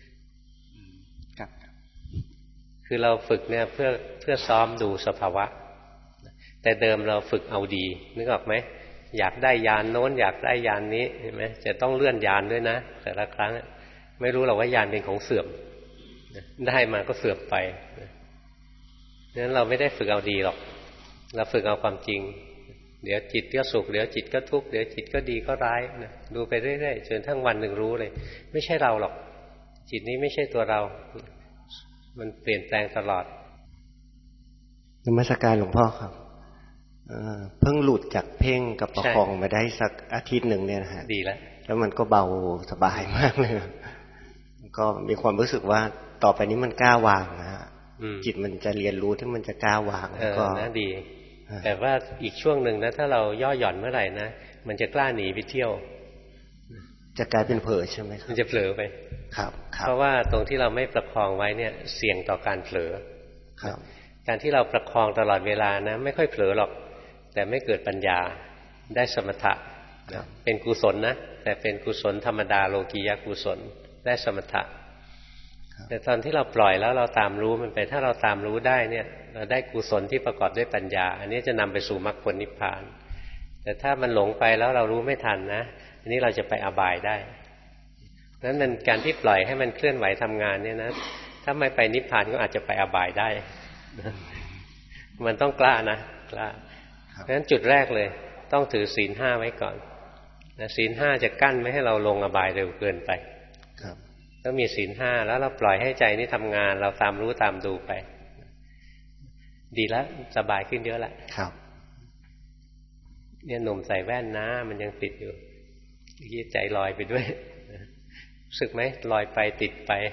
คือเราฝึกเนี่ยเพื่อซ้อมดูสภาวะแต่เดิมเราฝึกเอาดีนึกออกไหมอยากได้ญาณโน้นอยากได้ญาณนี้เห็นไหมจะต้องเลื่อนญาณด้วยนะแต่ละครั้งไม่รู้หรอกว่าญาณเป็นของเสื่อมได้มาก็เสื่อมไปนั้นเราไม่ได้ฝึกเอาดีหรอกเราฝึกเอาความจริงเดี๋ยวจิตก็สุขเดี๋ยวจิตก็ทุกข์เดี๋ยวจิตก็ดีก็ร้ายนะดูไปเรื่อยๆจนทั้งวันหนึ่งรู้เลยไม่ใช่เราหรอกจิตนี้ไม่ใช่ตัวเรามันเปลี่ยนแปลงตลอดนมัสการหลวงพ่อครับเพิ่งหลุดจากเพ่งกับประคองมาได้สักอาทิตย์หนึ่งเนี่ยนะฮะดีแล้วมันก็เบาสบายมากเลยก็มีความรู้สึกว่าต่อไปนี้มันกล้าวางนะฮะจิตมันจะเรียนรู้ที่มันจะกล้าวางก็น่าดีแต่ว่าอีกช่วงหนึ่งนะถ้าเราย่อหย่อนเมื่อไหร่นะมันจะกล้าหนีไปเที่ยวจะกลายเป็นเผลอใช่ไหมครับมันจะเผลอไปครับเพราะว่าตรงที่เราไม่ประคองไว้เนี่ยเสี่ยงต่อการเผลอครับการที่เราประคองตลอดเวลานะไม่ค่อยเผลอหรอกแต่ไม่เกิดปัญญาได้สมถะเป็นกุศลนะแต่เป็นกุศลธรรมดาโลกียกุศลได้สมถะแต่ตอนที่เราปล่อยแล้วเราตามรู้มันไปถ้าเราตามรู้ได้เนี่ยเราได้กุศลที่ประกอบด้วยปัญญาอันนี้จะนำไปสู่มรรคผลนิพพานแต่ถ้ามันหลงไปแล้วเรารู้ไม่ทันนะอันนี้เราจะไปอบายได้นั้นมันการที่ปล่อยให้มันเคลื่อนไหวทำงานเนี่ยนะถ้าไม่ไปนิพพานก็อาจจะไปอบายได้มันต้องกล้านะกล้าเพราะฉะนั้นจุดแรกเลยต้องถือศีล 5ไว้ก่อนศีล 5จะกั้นไม่ให้เราลงอบายเร็วเกินไปต้องมีศีล 5แล้วเราปล่อยให้ใจนี่ทำงานเราตามรู้ตามดูไปดีแล้วสบายขึ้นเยอะแล้วครับเนี่ยหนุ่มใส่แว่นนะมันยังติดอยู่ยี่ใจลอยไปด้วยรู้สึกไหมลอยไปติดไป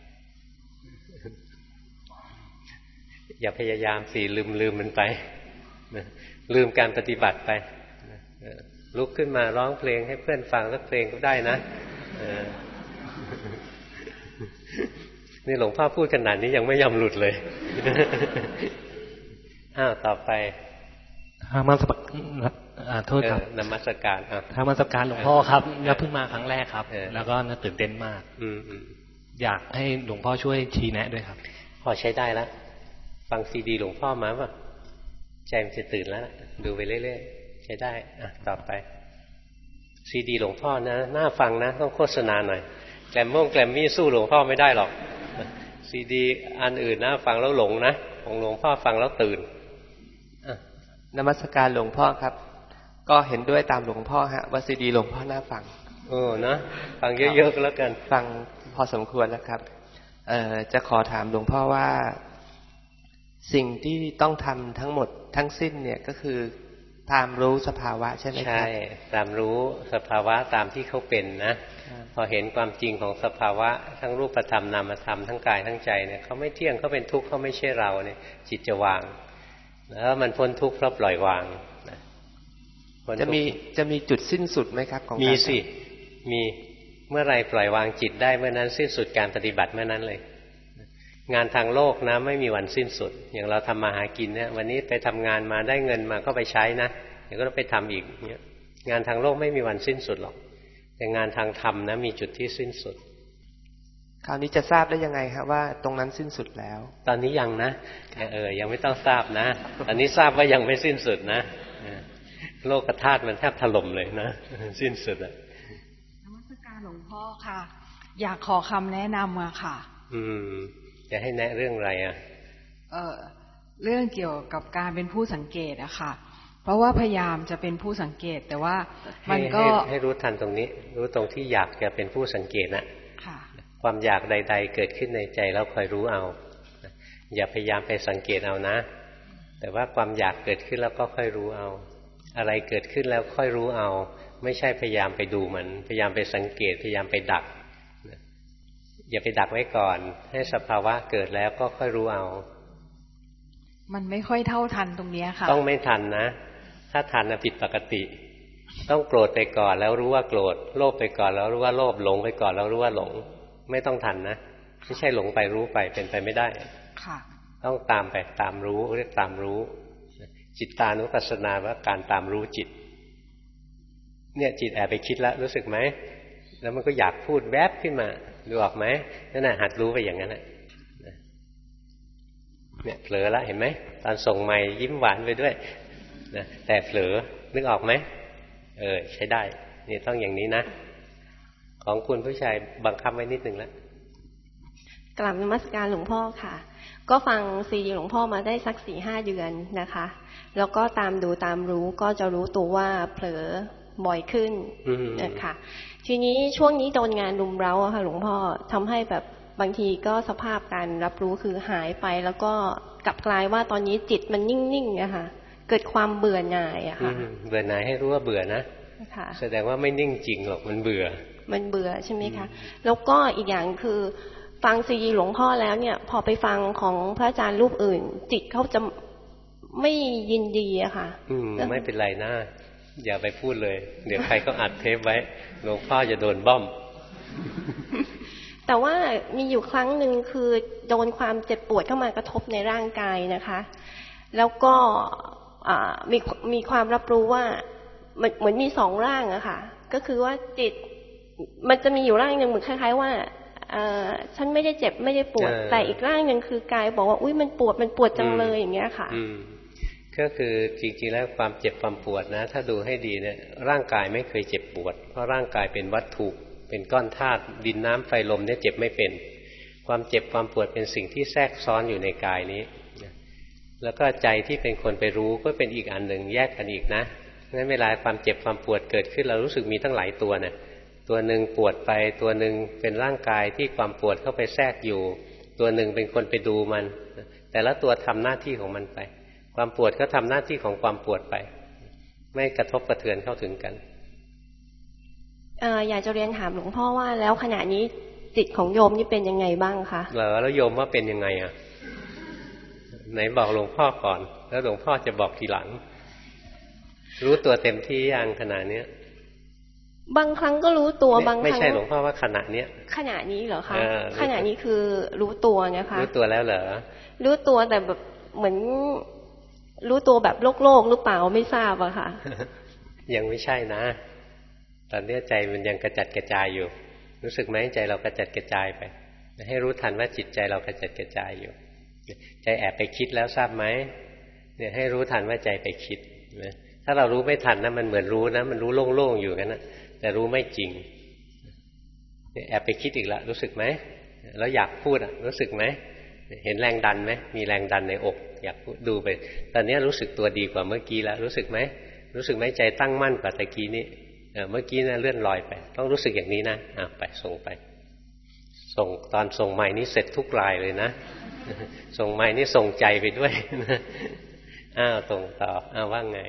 อย่าพยายามสิลืมมันไปลืมการปฏิบัติไปลุกขึ้นมาร้องเพลงให้เพื่อนฟังสักเพลงก็ได้นะนี่หลวงพ่อพูดขนาดนี้ยังไม่ยอมหลุดเลยต่อไปนมัสการโทษครับนมัสการนมัสการหลวงพ่อครับแล้วเพิ่งมาครั้งแรกครับแล้วก็ตื่นเต้นมากอยากให้หลวงพ่อช่วยชี้แนะด้วยครับพอใช้ได้แล้วฟังซีดีหลวงพ่อมาป่ะใจมันจะตื่นแล้วดูไปเรื่อยๆใช้ได้ต่อไปซีดีหลวงพ่อนะน่าฟังนะต้องโฆษณาหน่อยแกรมมี่สู้หลวงพ่อไม่ได้หรอกซีดีอันอื่นนะฟังแล้วหลงนะของหลวงพ่อฟังแล้วตื่นนมัสการหลวงพ่อครับก็เห็นด้วยตามหลวงพ่อฮะว่าซีดีหลวงพ่อน่าฟังนะฟังเยอะๆก็แล้วกันฟังพอสมควรแล้วครับจะขอถามหลวงพ่อว่าสิ่งที่ต้องทำทั้งหมดทั้งสิ้นเนี่ยก็คือตามรู้สภาวะใช่ไหมครับใช่ตามรู้สภาวะตามที่เขาเป็นนะพอเห็นความจริงของสภาวะทั้งรูปธรรมนามธรรมทั้งกายทั้งใจเนี่ยเขาไม่เที่ยงเขาเป็นทุกข์เขาไม่ใช่เราเนี่ยจิตจะวางแล้วมันพ้นทุกข์เพราะปล่อยวางจะมีจุดสิ้นสุดไหมครับของมีสิมีเมื่อไรปล่อยวางจิตได้เมื่อนั้นสิ้นสุดการปฏิบัติเมื่อนั้นเลยงานทางโลกนะไม่มีวันสิ้นสุดอย่างเราทำมาหากินเนี่ยวันนี้ไปทำงานมาได้เงินมาก็ไปใช้นะเดี๋ยวก็ต้องไปทำอีกเนี่ยงานทางโลกไม่มีวันสิ้นสุดหรอกแต่งานทางธรรมนะมีจุดที่สิ้นสุดคราวนี้จะทราบได้ยังไงครับว่าตรงนั้นสิ้นสุดแล้วตอนนี้ยังนะยังไม่ต้องทราบนะตอนนี้ทราบว่ายังไม่สิ้นสุดนะโลกธาตุมันแทบถล่มเลยนะสิ้นสุดอะนมัสการหลวงพ่อค่ะอยากขอคำแนะนำมาค่ะจะให้แนะเรื่องอะไรอ่ะเรื่องเกี่ยวกับการเป็นผู้สังเกตอะค่ะเพราะว่าพยายามจะเป็นผู้สังเกตแต่ว่ามันก็ให้รู้ทันตรงนี้รู้ตรงที่อยากจะเป็นผู้สังเกตนะความอยากใดๆเกิดขึ้นในใจแล้วคอยรู้เอาอย่าพยายามไปสังเกตเอานะแต่ว่าความอยากเกิดขึ้นแล้วก็ค่อยรู้เอาอะไรเกิดขึ้นแล้วค่อยรู้เอาไม่ใช่พยายามไปดูมันพยายามไปสังเกตพยายามไปดักอย่าไปดักไว้ก่อนให้สภาวะเกิดแล้วก็ค่อยรู้เอามันไม่ค่อยเท่าทันตรงนี้ค่ะต้องไม่ทันนะถ้าทันผิดปกติต้องโกรธไปก่อนแล้วรู้ว่าโกรธโลภไปก่อนแล้วรู้ว่าโลภหลงไปก่อนแล้วรู้ว่าหลงไม่ต้องทันนะไม่ใช่หลงไปรู้ไปเป็นไปไม่ได้ค่ะต้องตามไปตามรู้เรียกตามรู้จิตตานุปัสสนาว่าการตามรู้จิตเนี่ยจิตแอบไปคิดแล้วรู้สึกไหมแล้วมันก็อยากพูดแวบขึ้นมาดูออกไหมนั่นแหละหัดรู้ไปอย่างนั้นแหละเนี่ยเผลอแล้วเห็นไหมตอนส่งไมค์ยิ้มหวานไปด้วยนะแต่เผลอนึกออกไหมใช้ได้นี่ต้องอย่างนี้นะของคุณผู้ชายบังคับไว้นิดนึงแล้วกราบนมัสการหลวงพ่อค่ะก็ฟังซีดีหลวงพ่อมาได้สัก 4-5 เดือนนะคะแล้วก็ตามดูตามรู้ก็จะรู้ตัวว่าเผลอบ่อยขึ้นค่ะทีนี้ช่วงนี้โดนงานรุมเร้าค่ะหลวงพ่อทำให้แบบบางทีก็สภาพการรับรู้คือหายไปแล้วก็กลับกลายว่าตอนนี้จิตมันนิ่งๆอะค่ะเกิดความเบื่อหน่ายอะค่ะเบื่อหน่ายให้รู้ว่าเบื่อนะแสดงว่าไม่นิ่งจริงหรอกมันเบื่อใช่ไหมคะแล้วก็อีกอย่างคือฟังซีดีหลวงพ่อแล้วเนี่ยพอไปฟังของพระอาจารย์รูปอื่นจิตเขาจะไม่ยินดีอะค่ะไม่เป็นไรนะอย่าไปพูดเลยเดี๋ยวใครก็อัดเทปไว้หลวงพ่อจะโดนบ้อมแต่ว่ามีอยู่ครั้งหนึ่งคือโดนความเจ็บปวดเข้ามากระทบในร่างกายนะคะแล้วก็มีความรับรู้ว่าเหมือนมีสองร่างอะค่ะก็คือว่าจิตมันจะมีอยู่ร่างหนึ่งเหมือนคล้ายๆว่าฉันไม่ได้เจ็บไม่ได้ปวดแต่อีกร่างหนึ่งคือกายบอกว่าอุ้ยมันปวดจังเลยอย่างเงี้ยค่ะก็คือจริงๆแล้วความเจ็บความปวดนะถ้าดูให้ดีเนี่ยร่างกายไม่เคยเจ็บปวดเพราะร่างกายเป็นวัตถุเป็นก้อนธาตุดินน้ำไฟลมเนี่ยเจ็บไม่เป็นความเจ็บความปวดเป็นสิ่งที่แทรกซ้อนอยู่ในกายนี้แล้วก็ใจที่เป็นคนไปรู้ก็เป็นอีกอันหนึ่งแยกกันอีกนะงั้นเวลาความเจ็บความปวดเกิดขึ้นเรารู้สึกมีตั้งหลายตัวนะตัวหนึ่งปวดไปตัวหนึ่งเป็นร่างกายที่ความปวดเข้าไปแทรกอยู่ตัวหนึ่งเป็นคนไปดูมันแต่ละตัวทำหน้าที่ของมันไปความปวดก็ทำหน้าที่ของความปวดไปไม่กระทบกระเทือนเข้าถึงกันอยากจะเรียนถามหลวงพ่อว่าแล้วขณะนี้จิตของโยมนี่เป็นยังไงบ้างคะแล้วโยมว่าเป็นยังไงอ่ะไหนบอกหลวงพ่อก่อนแล้วหลวงพ่อจะบอกทีหลังรู้ตัวเต็มที่ยังขณะเนี้ยบางครั้งก็รู้ตัวบางครั้งไม่ใช่หลวงพ่อว่าขณะเนี้ยขณะนี้เหรอคะขณะนี้คือรู้ตัวนะคะรู้ตัวแล้วเหรอรู้ตัวแต่แบบเหมือนรู้ตัวแบบโลกหรือเปล่าไม่ทราบอะค่ะยังไม่ใช่นะตอนนี้ใจมันยังกระจัดกระจายอยู่รู้สึกไหมใจเรากระจัดกระจายไปให้รู้ทันว่าจิตใจเรากระจัดกระจายอยู่ใจแอบไปคิดแล้วทราบไหมเนี่ยให้รู้ทันว่าใจไปคิดนะถ้าเรารู้ไม่ทันนะมันเหมือนรู้นะมันรู้โล่งๆอยู่กันนะแต่รู้ไม่จริงเนี่ยแอบไปคิดอีกแล้วรู้สึกไหมแล้วอยากพูดอ่ะรู้สึกไหมเห็นแรงดันไหมมีแรงดันในอกอยากพูดดูไปตอนนี้รู้สึกตัวดีกว่าเมื่อกี้แล้วรู้สึกไหมรู้สึกไหมใจตั้งมั่นกว่าตะกี้นี้เมื่อกี้นะเลื่อนลอยไปต้องรู้สึกอย่างนี้นะไปส่งไปส่งตอนส่งไม้นี้เสร็จทุกรายเลยนะส่งไม้นี้ส่งใจไปด้วยส่งต่อว่าไง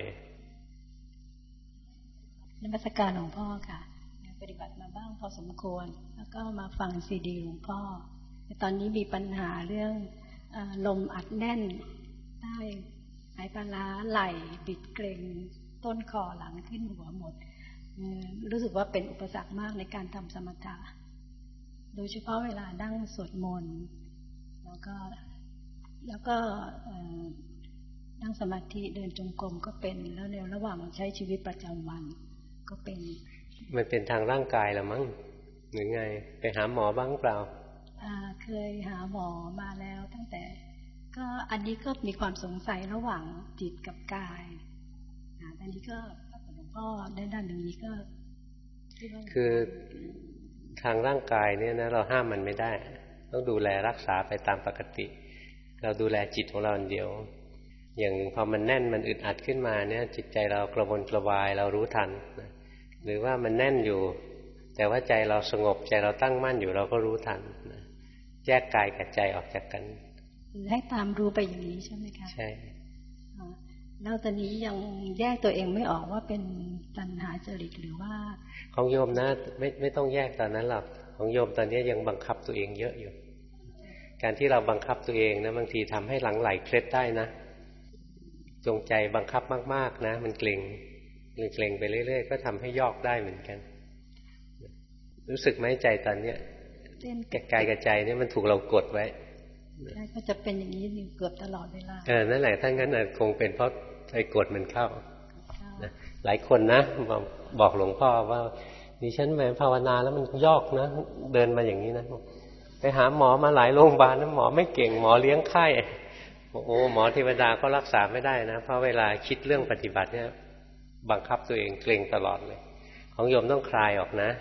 นมัสการหลวงพ่อค่ะปฏิบัติมาบ้างพอสมควรแล้วก็มาฟังซีดีหลวงพ่อตอนนี้มีปัญหาเรื่องลมอัดแน่นใต้ไหปลาร้าไหล่บิดเกร็งต้นคอหลังขึ้นหัวหมดรู้สึกว่าเป็นอุปสรรคมากในการทำสมถะโดยเฉพาะเวลานั่งสวดมนต์แล้วก็นั่งสมาธิเดินจงกรมก็เป็นแล้วในระหว่างใช้ชีวิตประจำวันก็เป็นมันเป็นทางร่างกายละมั้งหรือไงไปหาหมอบ้างเปล่าเคยหาหมอมาแล้วตั้งแต่ก็อันนี้ก็มีความสงสัยระหว่างจิตกับกายอันนี้ก็หลวงพ่อด้านนี้ก็คือทางร่างกายเนี่ยนะเราห้ามมันไม่ได้ต้องดูแลรักษาไปตามปกติเราดูแลจิตของเราอันเดียวอย่างพอมันแน่นมันอึดอัดขึ้นมาเนี่ยจิตใจเรากระวนกระวายเรารู้ทันหรือว่ามันแน่นอยู่แต่ว่าใจเราสงบใจเราตั้งมั่นอยู่เราก็รู้ทันแยกกายกับใจออกจากกันให้ตามรู้ไปอย่างนี้ใช่ไหมคะใช่แล้วตอนนี้ยังแยกตัวเองไม่ออกว่าเป็นตัณหาจริตหรือว่าของโยมนะไม่ต้องแยกตอนนั้นหรอกของโยมตอนนี้ยังบังคับตัวเองเยอะอยู่การที่เราบังคับตัวเองนะบางทีทำให้หลังไหลเคล็ดได้นะจงใจบังคับมากๆนะมันเกร็งไปเรื่อยๆก็ทำให้ยอกได้เหมือนกันรู้สึกไหมใจตอนเนี้ยกายกับใจเนี่ยมันถูกเรากดไว้ก็จะเป็นอย่างนี้เกือบตลอดเวลานั่นแหละถ้างั้นคงเป็นเพราะไอ้กดมันเข้าหลายคนนะบอกหลวงพ่อว่าดิฉันแม้ภาวนาแล้วมันยอกนะเดินมาอย่างนี้นะไปหาหมอมาหลายโรงพยาบาลนะหมอไม่เก่งหมอเลี้ยงไข้โอ้หมอเทวดาก็รักษาไม่ได้นะเพราะเวลาคิดเรื่องปฏิบัติเนี่ยบังคับตัวเองเกร็งตลอดเลยของโยมต้องคลายออกนะ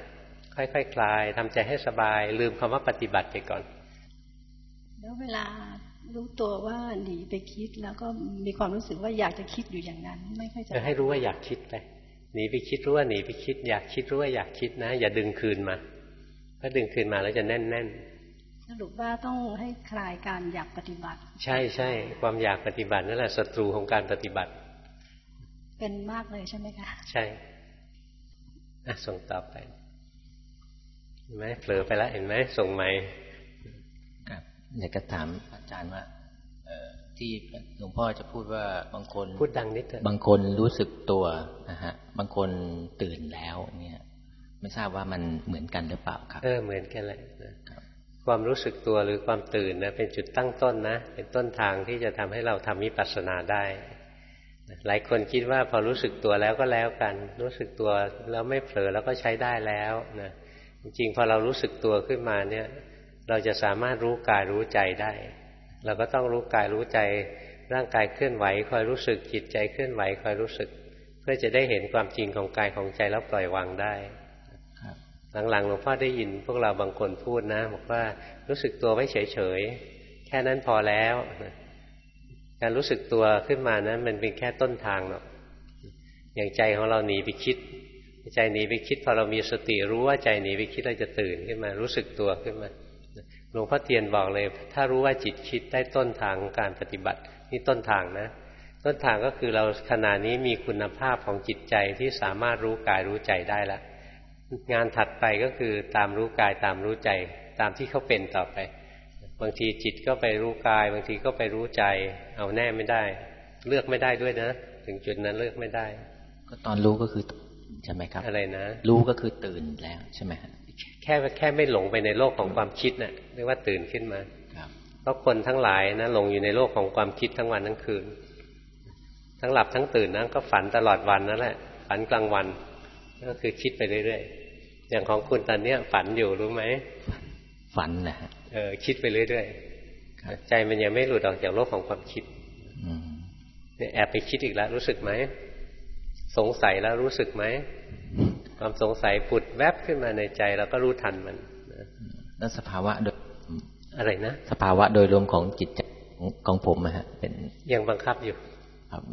ค่อยๆ คลายทำใจให้สบายลืมคำว่าปฏิบัติไปก่อนแล้วเวลารู้ตัวว่าหนีไปคิดแล้วก็มีความรู้สึกว่าอยากจะคิดอยู่อย่างนั้นไม่ค่อยจะให้รู้ว่าอยากคิดไปหนีไปคิดรู้ว่าหนีไปคิดอยากคิดรู้ว่าอยากคิดนะอย่าดึงคืนมาถ้าดึงคืนมาแล้วจะแน่นๆสรุปว่าต้องให้คลายการอยากปฏิบัติใช่ใช่ความอยากปฏิบัตินั่นแหละศัตรูของการปฏิบัติเป็นมากเลยใช่ไหมคะใช่ส่งต่อไปเห็นไหมเผลอไปแล้วเห็นไหมส่งใหม่ครับอยากจะถามอาจารย์ว่าที่หลวงพ่อจะพูดว่าบางคนพูดดังนิดเถอะบางคนรู้สึกตัวนะฮะบางคนตื่นแล้วเนี่ยไม่ทราบว่ามันเหมือนกันหรือเปล่าครับเหมือนกันแหละความรู้สึกตัวหรือความตื่นนะเป็นจุดตั้งต้นนะเป็นต้นทางที่จะทำให้เราทำวิปัสสนาได้หลายคนคิดว่าพอรู้สึกตัวแล้วก็แล้วกันรู้สึกตัวแล้วไม่เผลอแล้วก็ใช้ได้แล้วนะจริงๆพอเรารู้สึกตัวขึ้นมาเนี่ยเราจะสามารถรู้กายรู้ใจได้เราก็ต้องรู้กายรู้ใจร่างกายเคลื่อนไหวคอยรู้สึกจิตใจเคลื่อนไหวคอยรู้สึกเพื่อจะได้เห็นความจริงของกายของใจแล้วปล่อยวางได้หลังๆหลวงพ่อได้ยินพวกเราบางคนพูดนะบอกว่ารู้สึกตัวไว้เฉยๆแค่นั้นพอแล้วการรู้สึกตัวขึ้นมานั้นมันเป็นแค่ต้นทางเนาะอย่างใจของเราหนีไปคิดใจหนีไปคิดพอเรามีสติรู้ว่าใจหนีไปคิดเราจะตื่นขึ้นมารู้สึกตัวขึ้นมาหลวงพ่อเทียนบอกเลยถ้ารู้ว่าจิตคิดได้ต้นทางของการปฏิบัตินี่ต้นทางนะต้นทางก็คือเราขณะนี้มีคุณภาพของจิตใจที่สามารถรู้กายรู้ใจได้แล้วงานถัดไปก็คือตามรู้กายตามรู้ใจตามที่เขาเป็นต่อไปบางทีจิตก็ไปรู้กายบางทีก็ไปรู้ใจเอาแน่ไม่ได้เลือกไม่ได้ด้วยนะถึงจุดนั้นเลือกไม่ได้ก็ตอนรู้ก็คือใช่ไหมครับอะไรนะรู้ก็คือตื่นแล้วใช่ไหมครับแค่ไม่หลงไปในโลกของความคิดน่ะเรียกว่าตื่นขึ้นมาเพราะคนทั้งหลายนะหลงอยู่ในโลกของความคิดทั้งวันทั้งคืนทั้งหลับทั้งตื่นนะก็ฝันตลอดวันนั่นแหละฝันกลางวันก็คือคิดไปเรื่อยๆอย่างของคุณตอนนี้ฝันอยู่รู้ไหมฝันนะคิดไปเรื่อยๆใจมันยังไม่หลุดออกจากโลกของความคิดเนี่ยแอบไปคิดอีกแล้วรู้สึกไหมสงสัยแล้วรู้สึกไหมความสงสัยผุดแวบขึ้นมาในใจเราก็รู้ทันมันนั่นสภาวะโดยอะไรนะสภาวะโดยรวมของจิตใจของผมนะฮะเป็นยังบังคับอยู่ครับ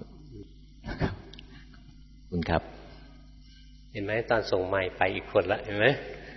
คุณครับเห็นไหมตอนส่งใหม่ไปอีกคนละเห็นไหม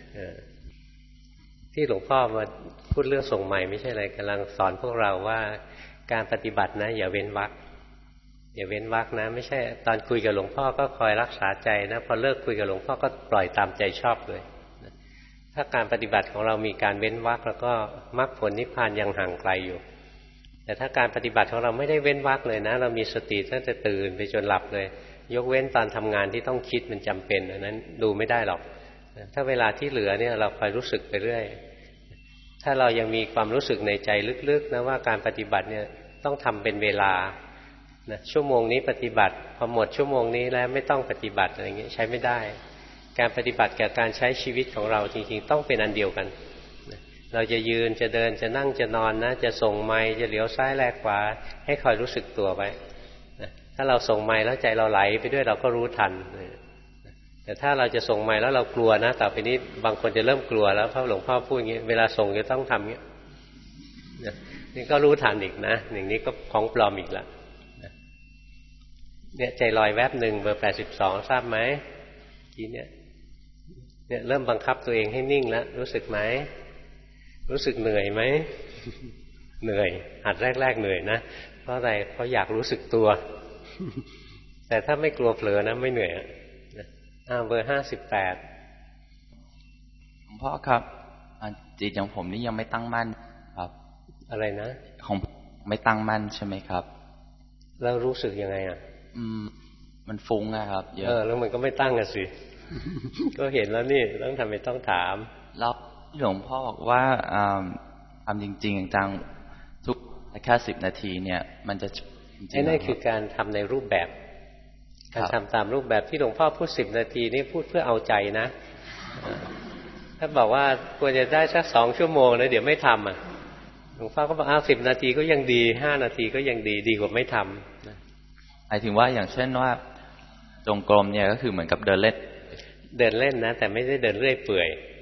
ที่หลวงพ่อมาพูดเรื่องส่งใหม่ไม่ใช่อะไรกำลังสอนพวกเราว่าการปฏิบัตินะอย่าเว้นวรรคอย่าเว้นวรรคนะไม่ใช่ตอนคุยกับหลวงพ่อก็คอยรักษาใจนะพอเลิกคุยกับหลวงพ่อก็ปล่อยตามใจชอบเลยถ้าการปฏิบัติของเรามีการเว้นวรรคแล้วก็มรรคผลนิพพานยังห่างไกลอยู่แต่ถ้าการปฏิบัติของเราไม่ได้เว้นวรรคเลยนะเรามีสติตั้งแต่ตื่นไปจนหลับเลยยกเว้นตอนทำงานที่ต้องคิดมันจำเป็นอันนั้นดูไม่ได้หรอกถ้าเวลาที่เหลือเนี่ยเราคอยรู้สึกไปเรื่อยถ้าเรายังมีความรู้สึกในใจลึกๆนะว่าการปฏิบัติเนี่ยต้องทำเป็นเวลาชั่วโมงนี้ปฏิบัติพอหมดชั่วโมงนี้แล้วไม่ต้องปฏิบัติอะไรเงี้ยใช้ไม่ได้การปฏิบัติกับการใช้ชีวิตของเราจริงๆต้องเป็นอันเดียวกันเราจะยืนจะเดินจะนั่งจะนอนนะจะส่งไมค์จะเหลียวซ้ายแลขวาให้คอยรู้สึกตัวไว้ถ้าเราส่งไมค์แล้วใจเราไหลไปด้วยเราก็รู้ทันแต่ถ้าเราจะส่งไมค์แล้วเรากลัวนะต่อไปนี้บางคนจะเริ่มกลัวแล้วเพราะหลวงพ่อพูดอย่างนี้เวลาส่งจะต้องทำอย่างนี้นี่ก็รู้ทันอีกนะอย่างนี้ก็ของปลอมอีกละเนี่ยใจลอยแวบหนึ่งเบอร์82ทราบไหมทีเนี่ยเริ่มบังคับตัวเองให้นิ่งแล้วรู้สึกไหมรู้สึกเหนื่อยไหมเหนื่อยหัดแรกๆเหนื่อยนะเพราะอะไรเพราะอยากรู้สึกตัวแต่ถ้าไม่กลัวเผลอนะไม่เหนื่อยเบอร์58 หลวงพ่อครับจิตของผมนี่ยังไม่ตั้งมั่นครับอะไรนะของไม่ตั้งมั่นใช่ไหมครับแล้วรู้สึกยังไงมันฟุ้งนะครับเยอะแล้วมันก็ไม่ตั้งกันสิ ก็เห็นแล้วนี่ต้องทำไมต้องถามแล้วหลวงพ่อบอกว่าทำจริงๆจังทุกแค่10 นาทีเนี่ยมันจะนั่นคือการทำในรูปแบบการทำตามรูปแบบที่หลวงพ่อพูด10 นาทีนี่พูดเพื่อเอาใจนะถ้าบอกว่าควรจะได้สัก2 ชั่วโมงนะเดี๋ยวไม่ทำหลวงพ่อก็บอก10 นาทีก็ยังดี5 นาทีก็ยังดีกว่าไม่ทำหมายถึงว่าอย่างเช่นว่าจงกรมเนี่ยก็คือเหมือนกับเดินเล่นนะแต่ไม่ได้เดินเรื่อยเปื่อย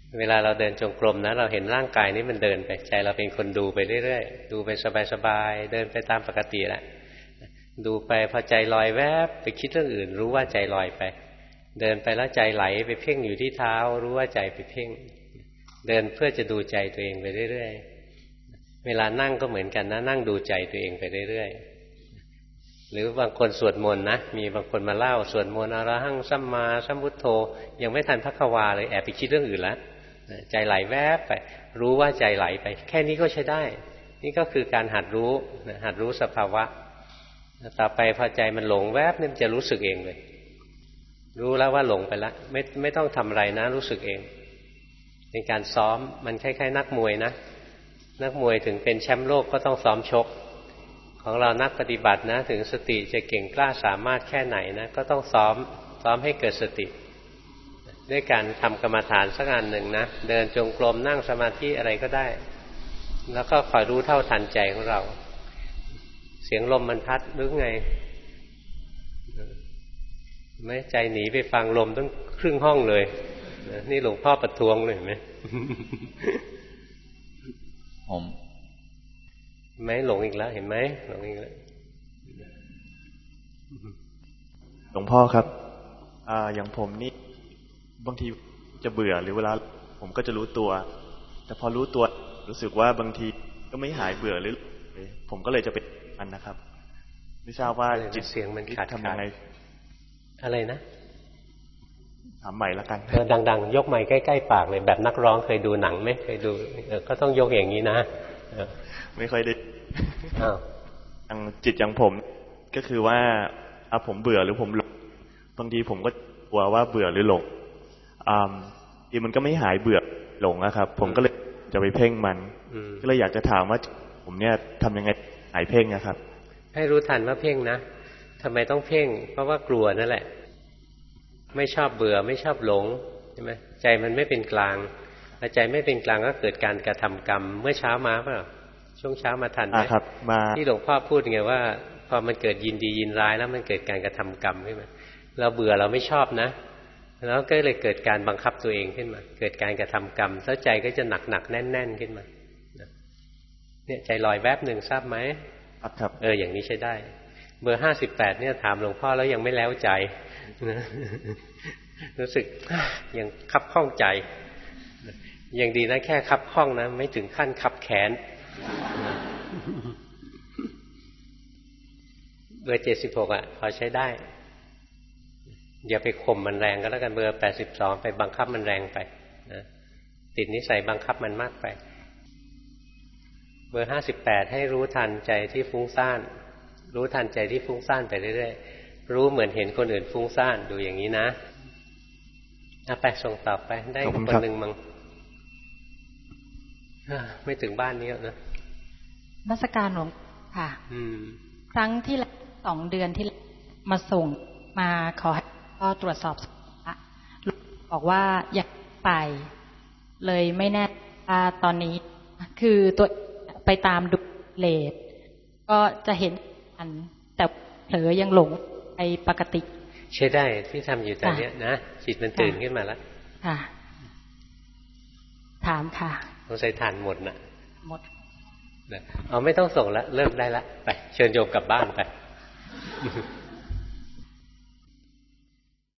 เวลาเราเดินจงกรมนะเราเห็นร่างกายนี้มันเดินไปใจเราเป็นคนดูไปเรื่อยๆดูไปสบายๆเดินไปตามปกติแหละดูไปพอใจลอยแวบไปคิดเรื่องอื่นรู้ว่าใจลอยไปเดินไปแล้วใจไหลไปเพ่งอยู่ที่เท้ารู้ว่าใจไปเพ่งเดินเพื่อจะดูใจตัวเองไปเรื่อยๆเวลานั่งก็เหมือนกันนะนั่งดูใจตัวเองไปเรื่อยๆหรือบางคนสวดมนต์นะมีบางคนมาเล่าสวดมนต์อรหังสัมมาสัมพุทโธยังไม่ทันพระควาเลยแอบไปคิดเรื่องอื่นแล้วใจไหลแวบไปรู้ว่าใจไหลไปแค่นี้ก็ใช้ได้นี่ก็คือการหัดรู้สภาวะต่อไปพอใจมันหลงแวบนี่มันจะรู้สึกเองเลยรู้แล้วว่าหลงไปแล้วไม่ต้องทำอะไรนะรู้สึกเองเป็นการซ้อมมันคล้ายๆนักมวยนะนักมวยถึงเป็นแชมป์โลกก็ต้องซ้อมชกของเรานักปฏิบัตินะถึงสติจะเก่งกล้าสามารถแค่ไหนนะก็ต้องซ้อมให้เกิดสติด้วยการทำกรรมฐานสักอันหนึ่งนะเดินจงกรมนั่งสมาธิอะไรก็ได้แล้วก็คอยรู้เท่าทันใจของเราเสียงลมมันพัดหรือไงไม่ใจหนีไปฟังลมตั้งครึ่งห้องเลยนี่หลวงพ่อประท้วงเลยไหมผมไม่หลงอีกแล้วเห็นไหมหลงอีกแล้วหลวงพ่อครับอย่างผมนี่บางทีจะเบื่อหรือเวลาผมก็จะรู้ตัวแต่พอรู้ตัวรู้สึกว่าบางทีก็ไม่หายเบื่อหรือผมก็เลยจะเป็นมันนะครับไม่ทราบว่าจิตเสียงมันขาดทำยังไงอะไรนะถามใหม่ละกันดังๆยกไมค์ใกล้ๆปากเลยแบบนักร้องเคยดูหนังไหมเคยดูก็ต้องยกอย่างนี้นะไม่ค่อยได้ทางจิตอย่างผมก็คือว่าผมเบื่อหรือผมหลงบางทีผมก็กลัวว่าเบื่อหรือหลงทีมันก็ไม่หายเบื่อหลงนะครับผมก็เลยจะไปเพ่งมันก็เลยอยากจะถามว่าผมเนี่ยทำยังไงหายเพ่งนะครับให้รู้ทันว่าเพ่งนะทำไมต้องเพ่งเพราะว่ากลัวนั่นแหละไม่ชอบเบื่อไม่ชอบหลงใช่ไหมใจมันไม่เป็นกลางใจไม่เป็นกลางก็เกิดการกระทำกรรมเมื่อเช้ามาเปล่าช่วงเช้ามาทันไหมที่หลวงพ่อพูดไงว่าพอมันเกิดยินดียินร้ายแล้วมันเกิดการกระทำกรรมขึ้นมาเราเบื่อเราไม่ชอบนะแล้วก็เลยเกิดการบังคับตัวเองขึ้นมาเกิดการกระทำกรรมแล้วใจก็จะหนักแน่นๆขึ้นมาเนี่ยใจลอยแวบหนึ่งทราบไหมครับอย่างนี้ใช้ได้เบอร์58เนี่ยถามหลวงพ่อแล้วยังไม่แล้วใจรู้สึกยังคับข้องใจยังดีนะแค่คับข้องนะไม่ถึงขั้นคับแขนเบอร์76พอใช้ได้อย่าไปข่มมันแรงก็แล้วกันเบอร์82ไปบังคับมันแรงไปนะติดนิสัยบังคับมันมากไปเบอร์58ให้รู้ทันใจที่ฟุ้งซ่านรู้ทันใจที่ฟุ้งซ่านไปเรื่อยๆรู้เหมือนเห็นคนอื่นฟุ้งซ่านดูอย่างนี้นะไปส่งต่อไปได้คนหนึ่งมั้งไม่ถึงบ้านนี้นะนมัสการหลวงค่ะครั้งที่2 เดือนที่มาส่งมาขอให้พ่อตรวจสอบบอกว่าอยากไปเลยไม่แน่ตอนนี้คือตัวไปตามดูเลสก็จะเห็นอันแต่เผลอยังหลงไปปกติใช่ได้ที่ทำอยู่ตอนนี้นะจิตมันตื่นขึ้นมาแล้วค่ะถามค่ะสงสัยทานหมดนะหมดไม่ต้องส่งแล้วเริ่มได้ละไปเชิญโยมกลับบ้านไป